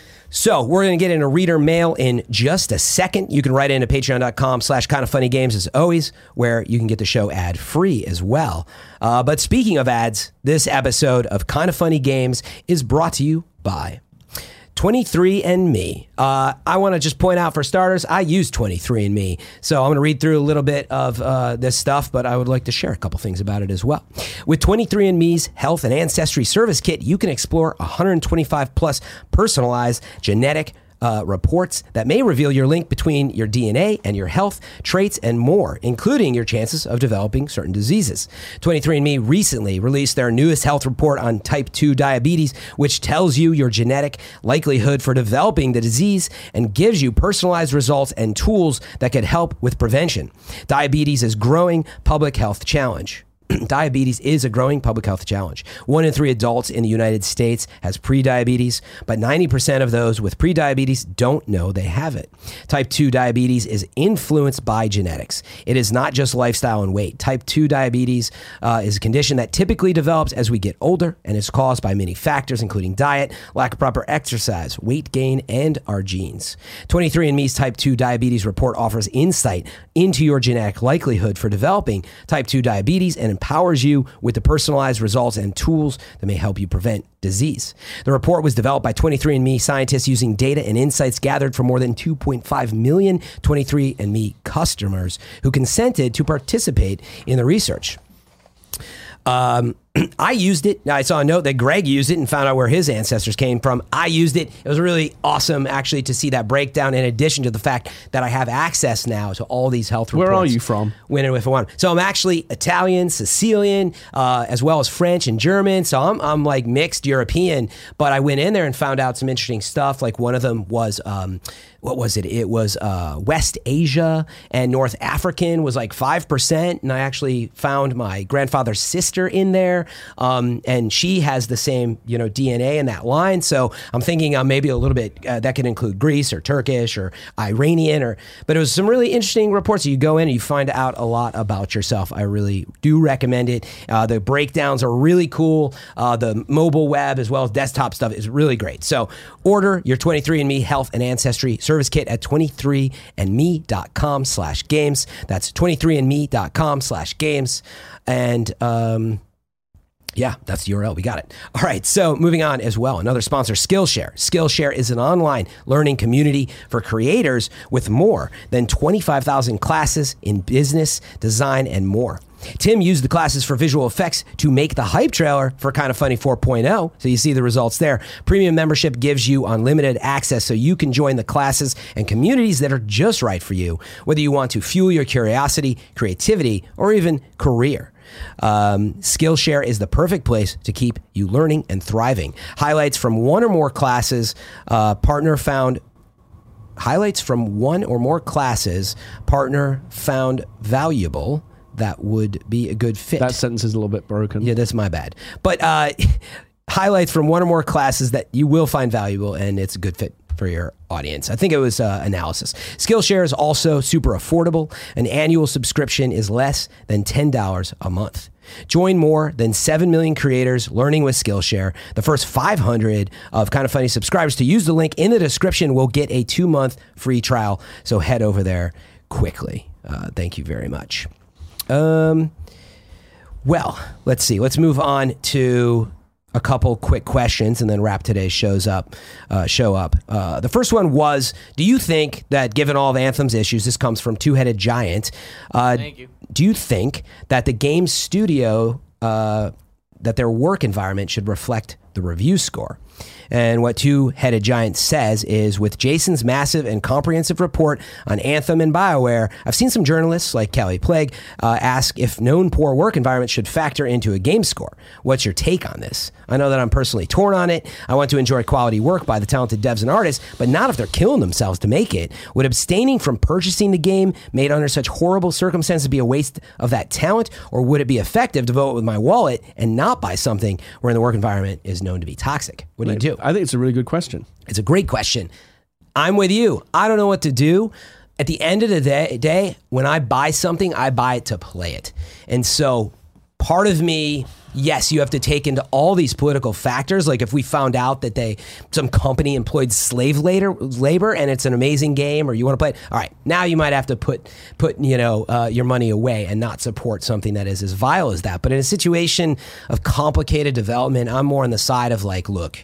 So we're going to get into reader mail in just a second. You can write into patreon.com slash kind of funny games as always, where you can get the show ad free as well. Uh, but speaking of ads, this episode of Kind of Funny Games is brought to you by twenty-three and me. Uh, I want to just point out for starters, I use twenty-three and me. So I'm going to read through a little bit of uh, this stuff, but I would like to share a couple things about it as well. With twenty-three and me's Health and Ancestry Service Kit, you can explore one hundred twenty-five plus personalized genetic Uh, reports that may reveal your link between your D N A and your health, traits, and more, including your chances of developing certain diseases. twenty-three and me recently released their newest health report on type two diabetes, which tells you your genetic likelihood for developing the disease and gives you personalized results and tools that could help with prevention. Diabetes is a growing public health challenge. Diabetes is a growing public health challenge. One in three adults in the United States has prediabetes, but ninety percent of those with prediabetes don't know they have it. Type two diabetes is influenced by genetics. It is not just lifestyle and weight. Type two diabetes uh, is a condition that typically develops as we get older and is caused by many factors, including diet, lack of proper exercise, weight gain, and our genes. twenty-three and me's Type two Diabetes Report offers insight into your genetic likelihood for developing type two diabetes and empowers you with the personalized results and tools that may help you prevent disease. The report was developed by twenty-three and me scientists using data and insights gathered from more than two point five million twenty-three and me customers who consented to participate in the research. Um, I used it. I saw a note that Greg used it and found out where his ancestors came from. I used it. It was really awesome, actually, to see that breakdown, in addition to the fact that I have access now to all these health reports. Where are you from? When and if I want. So I'm actually Italian, Sicilian, uh, as well as French and German. So I'm, I'm like mixed European. But I went in there and found out some interesting stuff. Like one of them was... Um, what was it? It was uh, West Asia, and North African was like five percent. And I actually found my grandfather's sister in there. um, and she has the same, you know, D N A in that line. So I'm thinking uh, maybe a little bit uh, that could include Greece or Turkish or Iranian, or. But it was some really interesting reports. You go in and you find out a lot about yourself. I really do recommend it. Uh, the breakdowns are really cool. Uh, the mobile web as well as desktop stuff is really great. So order your twenty-three and me Health and Ancestry Service Kit at twenty-three and me dot com slash games. That's twenty-three and me dot com slash games. And um, yeah, that's the U R L. We got it. All right. So moving on as well. Another sponsor, Skillshare. Skillshare is an online learning community for creators with more than twenty-five thousand classes in business, design, and more. Tim used the classes for visual effects to make the hype trailer for Kind of Funny four point oh, so you see the results there. Premium membership gives you unlimited access so you can join the classes and communities that are just right for you, whether you want to fuel your curiosity, creativity, or even career. Um, Skillshare is the perfect place to keep you learning and thriving. Highlights from one or more classes, uh, partner found highlights from one or more classes, partner found valuable. That would be a good fit. That sentence is a little bit broken. Yeah, that's my bad. But uh, highlights from one or more classes that you will find valuable, and it's a good fit for your audience. I think it was uh, analysis. Skillshare is also super affordable. An annual subscription is less than ten dollars a month. Join more than seven million creators learning with Skillshare. The first five hundred of Kind of Funny subscribers to use the link in the description will get a two-month free trial. So head over there quickly. Uh, thank you very much. Um, well, let's see. Let's move on to a couple quick questions and then wrap today's shows up, uh, show up. Uh, the first one was, do you think that given all of Anthem's issues, this comes from Two-Headed Giant. Uh, Thank you. Do you think that the game studio, uh, that their work environment should reflect the review score? And what Two-Headed Giant says is, with Jason's massive and comprehensive report on Anthem and BioWare, I've seen some journalists like Kelly Plague uh, ask if known poor work environments should factor into a game score. What's your take on this? I know that I'm personally torn on it. I want to enjoy quality work by the talented devs and artists, but not if they're killing themselves to make it. Would abstaining from purchasing the game made under such horrible circumstances be a waste of that talent, or would it be effective to vote with my wallet and not buy something where the work environment is known to be toxic? What do you do? I think it's a really good question. It's a great question. I'm with you. I don't know what to do. At the end of the day, day, when I buy something, I buy it to play it. And so part of me, yes, you have to take into all these political factors. Like if we found out that they, some company employed slave labor, labor and it's an amazing game, or you want to play it, all right, now you might have to put, put you know, uh, your money away and not support something that is as vile as that. But in a situation of complicated development, I'm more on the side of like, look,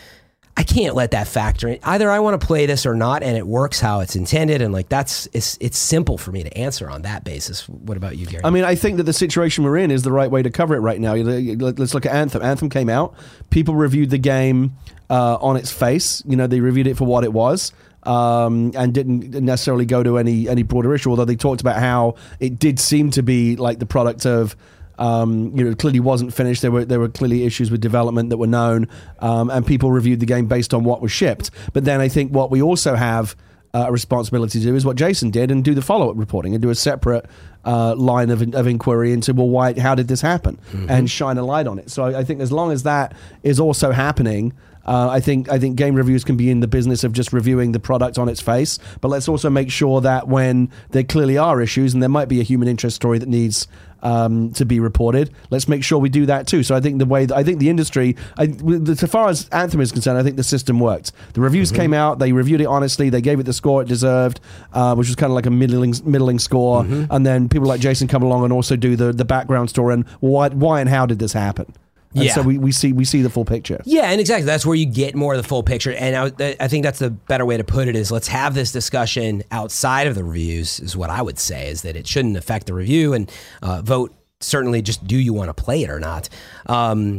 I can't let that factor in. Either I want to play this or not, and it works how it's intended, and like that's it's it's simple for me to answer on that basis. What about you, Gary? I mean, I think that the situation we're in is the right way to cover it right now. Let's look at Anthem. Anthem came out. People reviewed the game uh, on its face. You know, they reviewed it for what it was. Um, and didn't necessarily go to any any broader issue, although they talked about how it did seem to be like the product of Um, you know, it clearly wasn't finished. There were there were clearly issues with development that were known, um, and people reviewed the game based on what was shipped. But then I think what we also have uh, a responsibility to do is what Jason did, and do the follow-up reporting and do a separate uh, line of of inquiry into, well, why, how did this happen, mm-hmm. and shine a light on it. So I, I think as long as that is also happening, Uh, I think I think game reviewers can be in the business of just reviewing the product on its face, but let's also make sure that when there clearly are issues and there might be a human interest story that needs um, to be reported, let's make sure we do that too. So I think the way that, I think the industry, I, as far as Anthem is concerned, I think the system worked. The reviews mm-hmm. came out, they reviewed it honestly, they gave it the score it deserved, uh, which was kind of like a middling middling score, mm-hmm. and then people like Jason come along and also do the the background story and why why and how did this happen. And yeah. so we, we see we see the full picture. Yeah, and exactly. That's where you get more of the full picture. And I, I think that's the better way to put it is let's have this discussion outside of the reviews is what I would say, is that it shouldn't affect the review, and uh, vote certainly just do you want to play it or not. Um,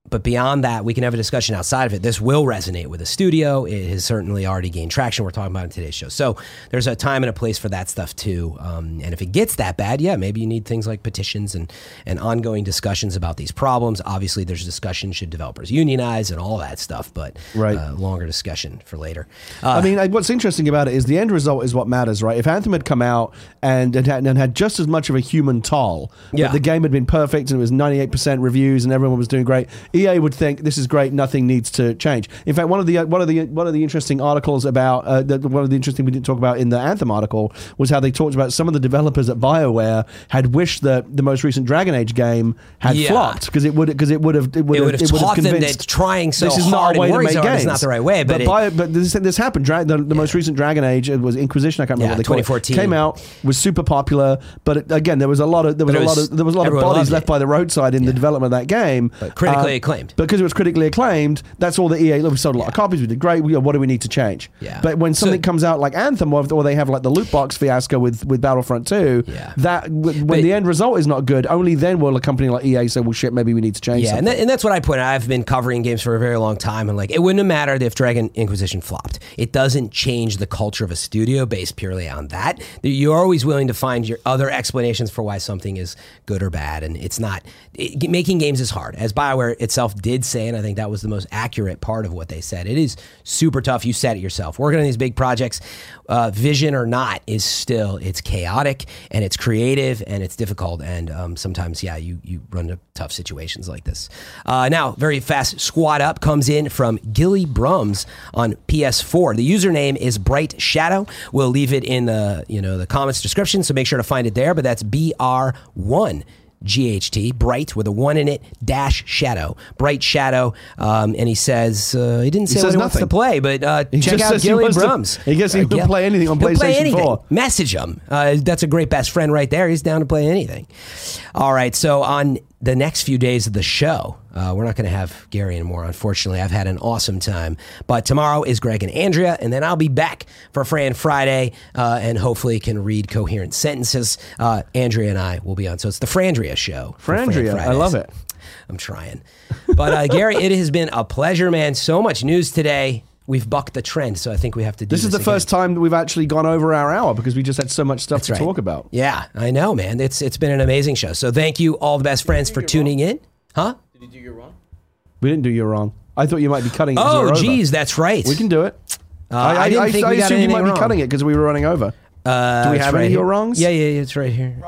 but beyond that, we can have a discussion outside of it. This will resonate with the studio. It has certainly already gained traction. We're talking about it in today's show. So there's a time and a place for that stuff too. Um, and if it gets that bad, yeah, maybe you need things like petitions and, and ongoing discussions about these problems. Obviously, there's discussion, should developers unionize and all that stuff, but Right. uh, longer discussion for later. Uh, I mean, I- what's interesting about it is the end result is what matters, right? If Anthem had come out and, and, had, and had just as much of a human toll, Yeah. but the game had been perfect and it was ninety-eight percent reviews and everyone was doing great, E A would think this is great, nothing needs to change. In fact, one of the one of the one of the interesting articles about uh, the, one of the interesting we didn't talk about in the Anthem article was how they talked about some of the developers at BioWare had wished that the most recent Dragon Age game had Yeah. flopped because it would because it would have it would it would have have it would have taught them convinced that trying so this is hard not a and way to worrying make so hard games. is not the right way. But, But, it- Bio, but this this happened. Dra- the, the most recent Dragon Age, it was Inquisition. I can't remember Yeah, what they called twenty it. fourteen. Came out, was super popular, but it, again, there was a lot of there was But a it lot was- of there was a lot of everyone bodies loved left it. by the roadside in the development of that game. But critically Uh, acclaimed. because it was critically acclaimed. That's all the E A. Look, we sold a lot of Yeah. copies. We did great. We, what do we need to change? Yeah. But when So- something comes out like Anthem, or, or they have like the loot box fiasco with with Battlefront two, Yeah. that w- when But- the end result is not good, only then will a company like E A say, "Well, shit, maybe we need to change." Yeah, and, something. that, and that's what I put. I've been covering games for a very long time, and like it wouldn't have mattered if Dragon Inquisition flopped. It doesn't change the culture of a studio based purely on that. You're always willing to find your other explanations for why something is good or bad, and it's not. It, making games is hard, as BioWare itself did say, and I think that was the most accurate part of what they said. It is super tough. You said it yourself. Working on these big projects, uh, vision or not, is still it's chaotic and it's creative and it's difficult, and um, sometimes yeah, you you run into tough situations like this. Uh, now, very fast squad up comes in from Gilly Brums on P S four. The username is Bright Shadow. We'll leave it in the you know the comments description, so make sure to find it there. But that's B R one. G H T, Bright with a one in it, dash Shadow. Bright Shadow. Um, and he says, uh, he didn't say He what says he wants to nothing. play, but uh, He check just out says he Gilly wants to- Brums. he guess he Uh, can Gil- play anything on he'll play PlayStation anything. four. Message him. Uh, that's a great best friend right there. He's down to play anything. All right, so on the next few days of the show, uh, we're not going to have Gary anymore, unfortunately. I've had an awesome time. But tomorrow is Greg and Andrea, and then I'll be back for Fran Friday, uh, and hopefully can read coherent sentences. Uh, Andrea and I will be on. So it's the Frandria show. for Fran Frandria, I Fridays. love it. I'm trying. But uh, Gary, it has been a pleasure, man. So much news today. We've bucked the trend, so I think we have to do This this is the again. first time that we've actually gone over our hour because we just had so much stuff That's to right. talk about. Yeah, I know, man. It's it's been an amazing show. So thank you, all the best friends, for tuning in. Huh? Did you do your wrong? We didn't do you wrong. I thought you might be cutting it. 'cause Oh, we're over. geez, that's right. We can do it. Uh, I didn't think I we got assumed you anything might be wrong. cutting it because we were running over. Uh, Do we it's have right any of here. your wrongs? Yeah, yeah, yeah, it's right here.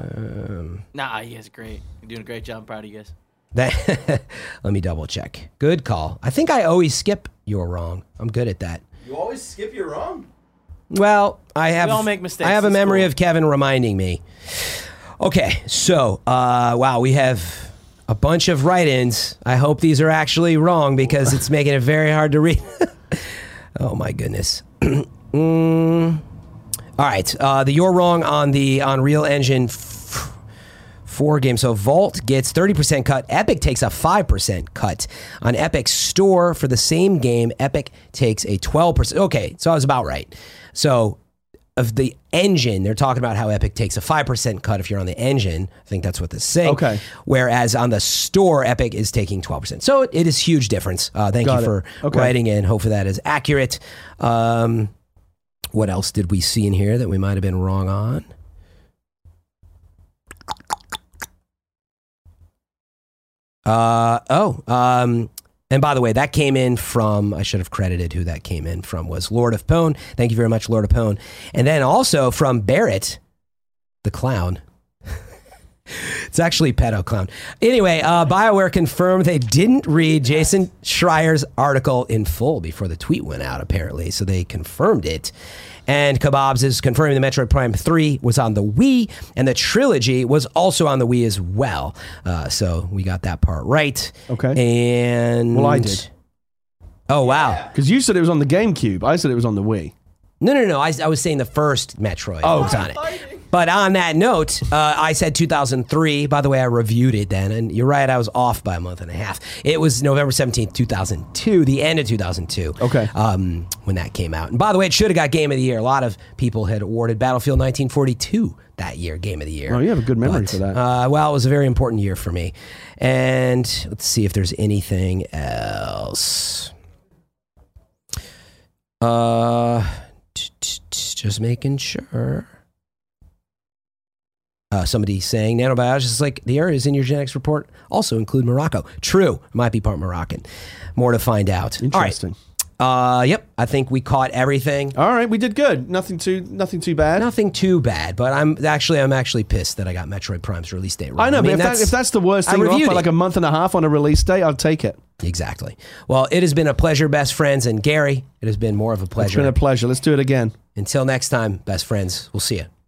Um, Nah, you guys are great. You're doing a great job. I'm proud of you guys. that, let me double check. Good call. I think I always skip "you're wrong." I'm good at that. You always skip your wrong. Well, I have. all make mistakes. I have a It's memory cool. of Kevin reminding me. Okay, so uh, wow, we have a bunch of write-ins. I hope these are actually wrong because it's making it very hard to read. Oh my goodness. mm. All right, uh, the you're wrong on the Unreal Engine f- four game. So Vault gets thirty percent cut. Epic takes a five percent cut. On Epic Store for the same game, Epic takes a twelve percent. Okay, so I was about right. So of the engine, they're talking about how Epic takes a five percent cut if you're on the engine. I think that's what this is saying. Okay. Whereas on the store, Epic is taking twelve percent. So it is huge difference. Uh, thank Got you it. for Okay. writing in. Hopefully that is accurate. Um, what else did we see in here that we might have been wrong on? Uh, oh, um, and by the way, that came in from, I should have credited who that came in from, was Lord of Pone. Thank you very much, Lord of Pone. And then also from Barrett, the clown. It's actually Pedo Clown. Anyway, uh, BioWare confirmed they didn't read Jason Schreier's article in full before the tweet went out, apparently. So they confirmed it. And Kebabs is confirming the Metroid Prime three was on the Wii, and the trilogy was also on the Wii as well. Uh, so we got that part right. Okay. And Well, I did. Oh, wow. Because you said it was on the GameCube. I said it was on the Wii. No, no, no. I, I was saying the first Metroid Oh, was okay. on it. But on that note, uh, I said two thousand three. By the way, I reviewed it then. And you're right, I was off by a month and a half. It was November seventeenth, two thousand two, the end of two thousand two. Okay. Um, when that came out. And by the way, it should have got Game of the Year. A lot of people had awarded Battlefield nineteen forty-two that year Game of the Year. Oh, you have a good memory But, for that. Uh, well, it was a very important year for me. And let's see if there's anything else. Uh, just making sure. Uh, somebody saying nanobiologists like the areas in your genetics report also include Morocco. True, might be part Moroccan. More to find out. Interesting. All right. Uh, yep, I think we caught everything. All right, we did good. Nothing too, nothing too bad. Nothing too bad, but I'm actually I'm actually pissed that I got Metroid Prime's release date wrong. I know, mean, but if, that, if that's the worst I thing, you're off reviewed by it. like a month and a half on a release date, I'll take it. Exactly. Well, it has been a pleasure, best friends, and Gary, it has been more of a It's pleasure. been a pleasure. Let's do it again. Until next time, best friends, we'll see you.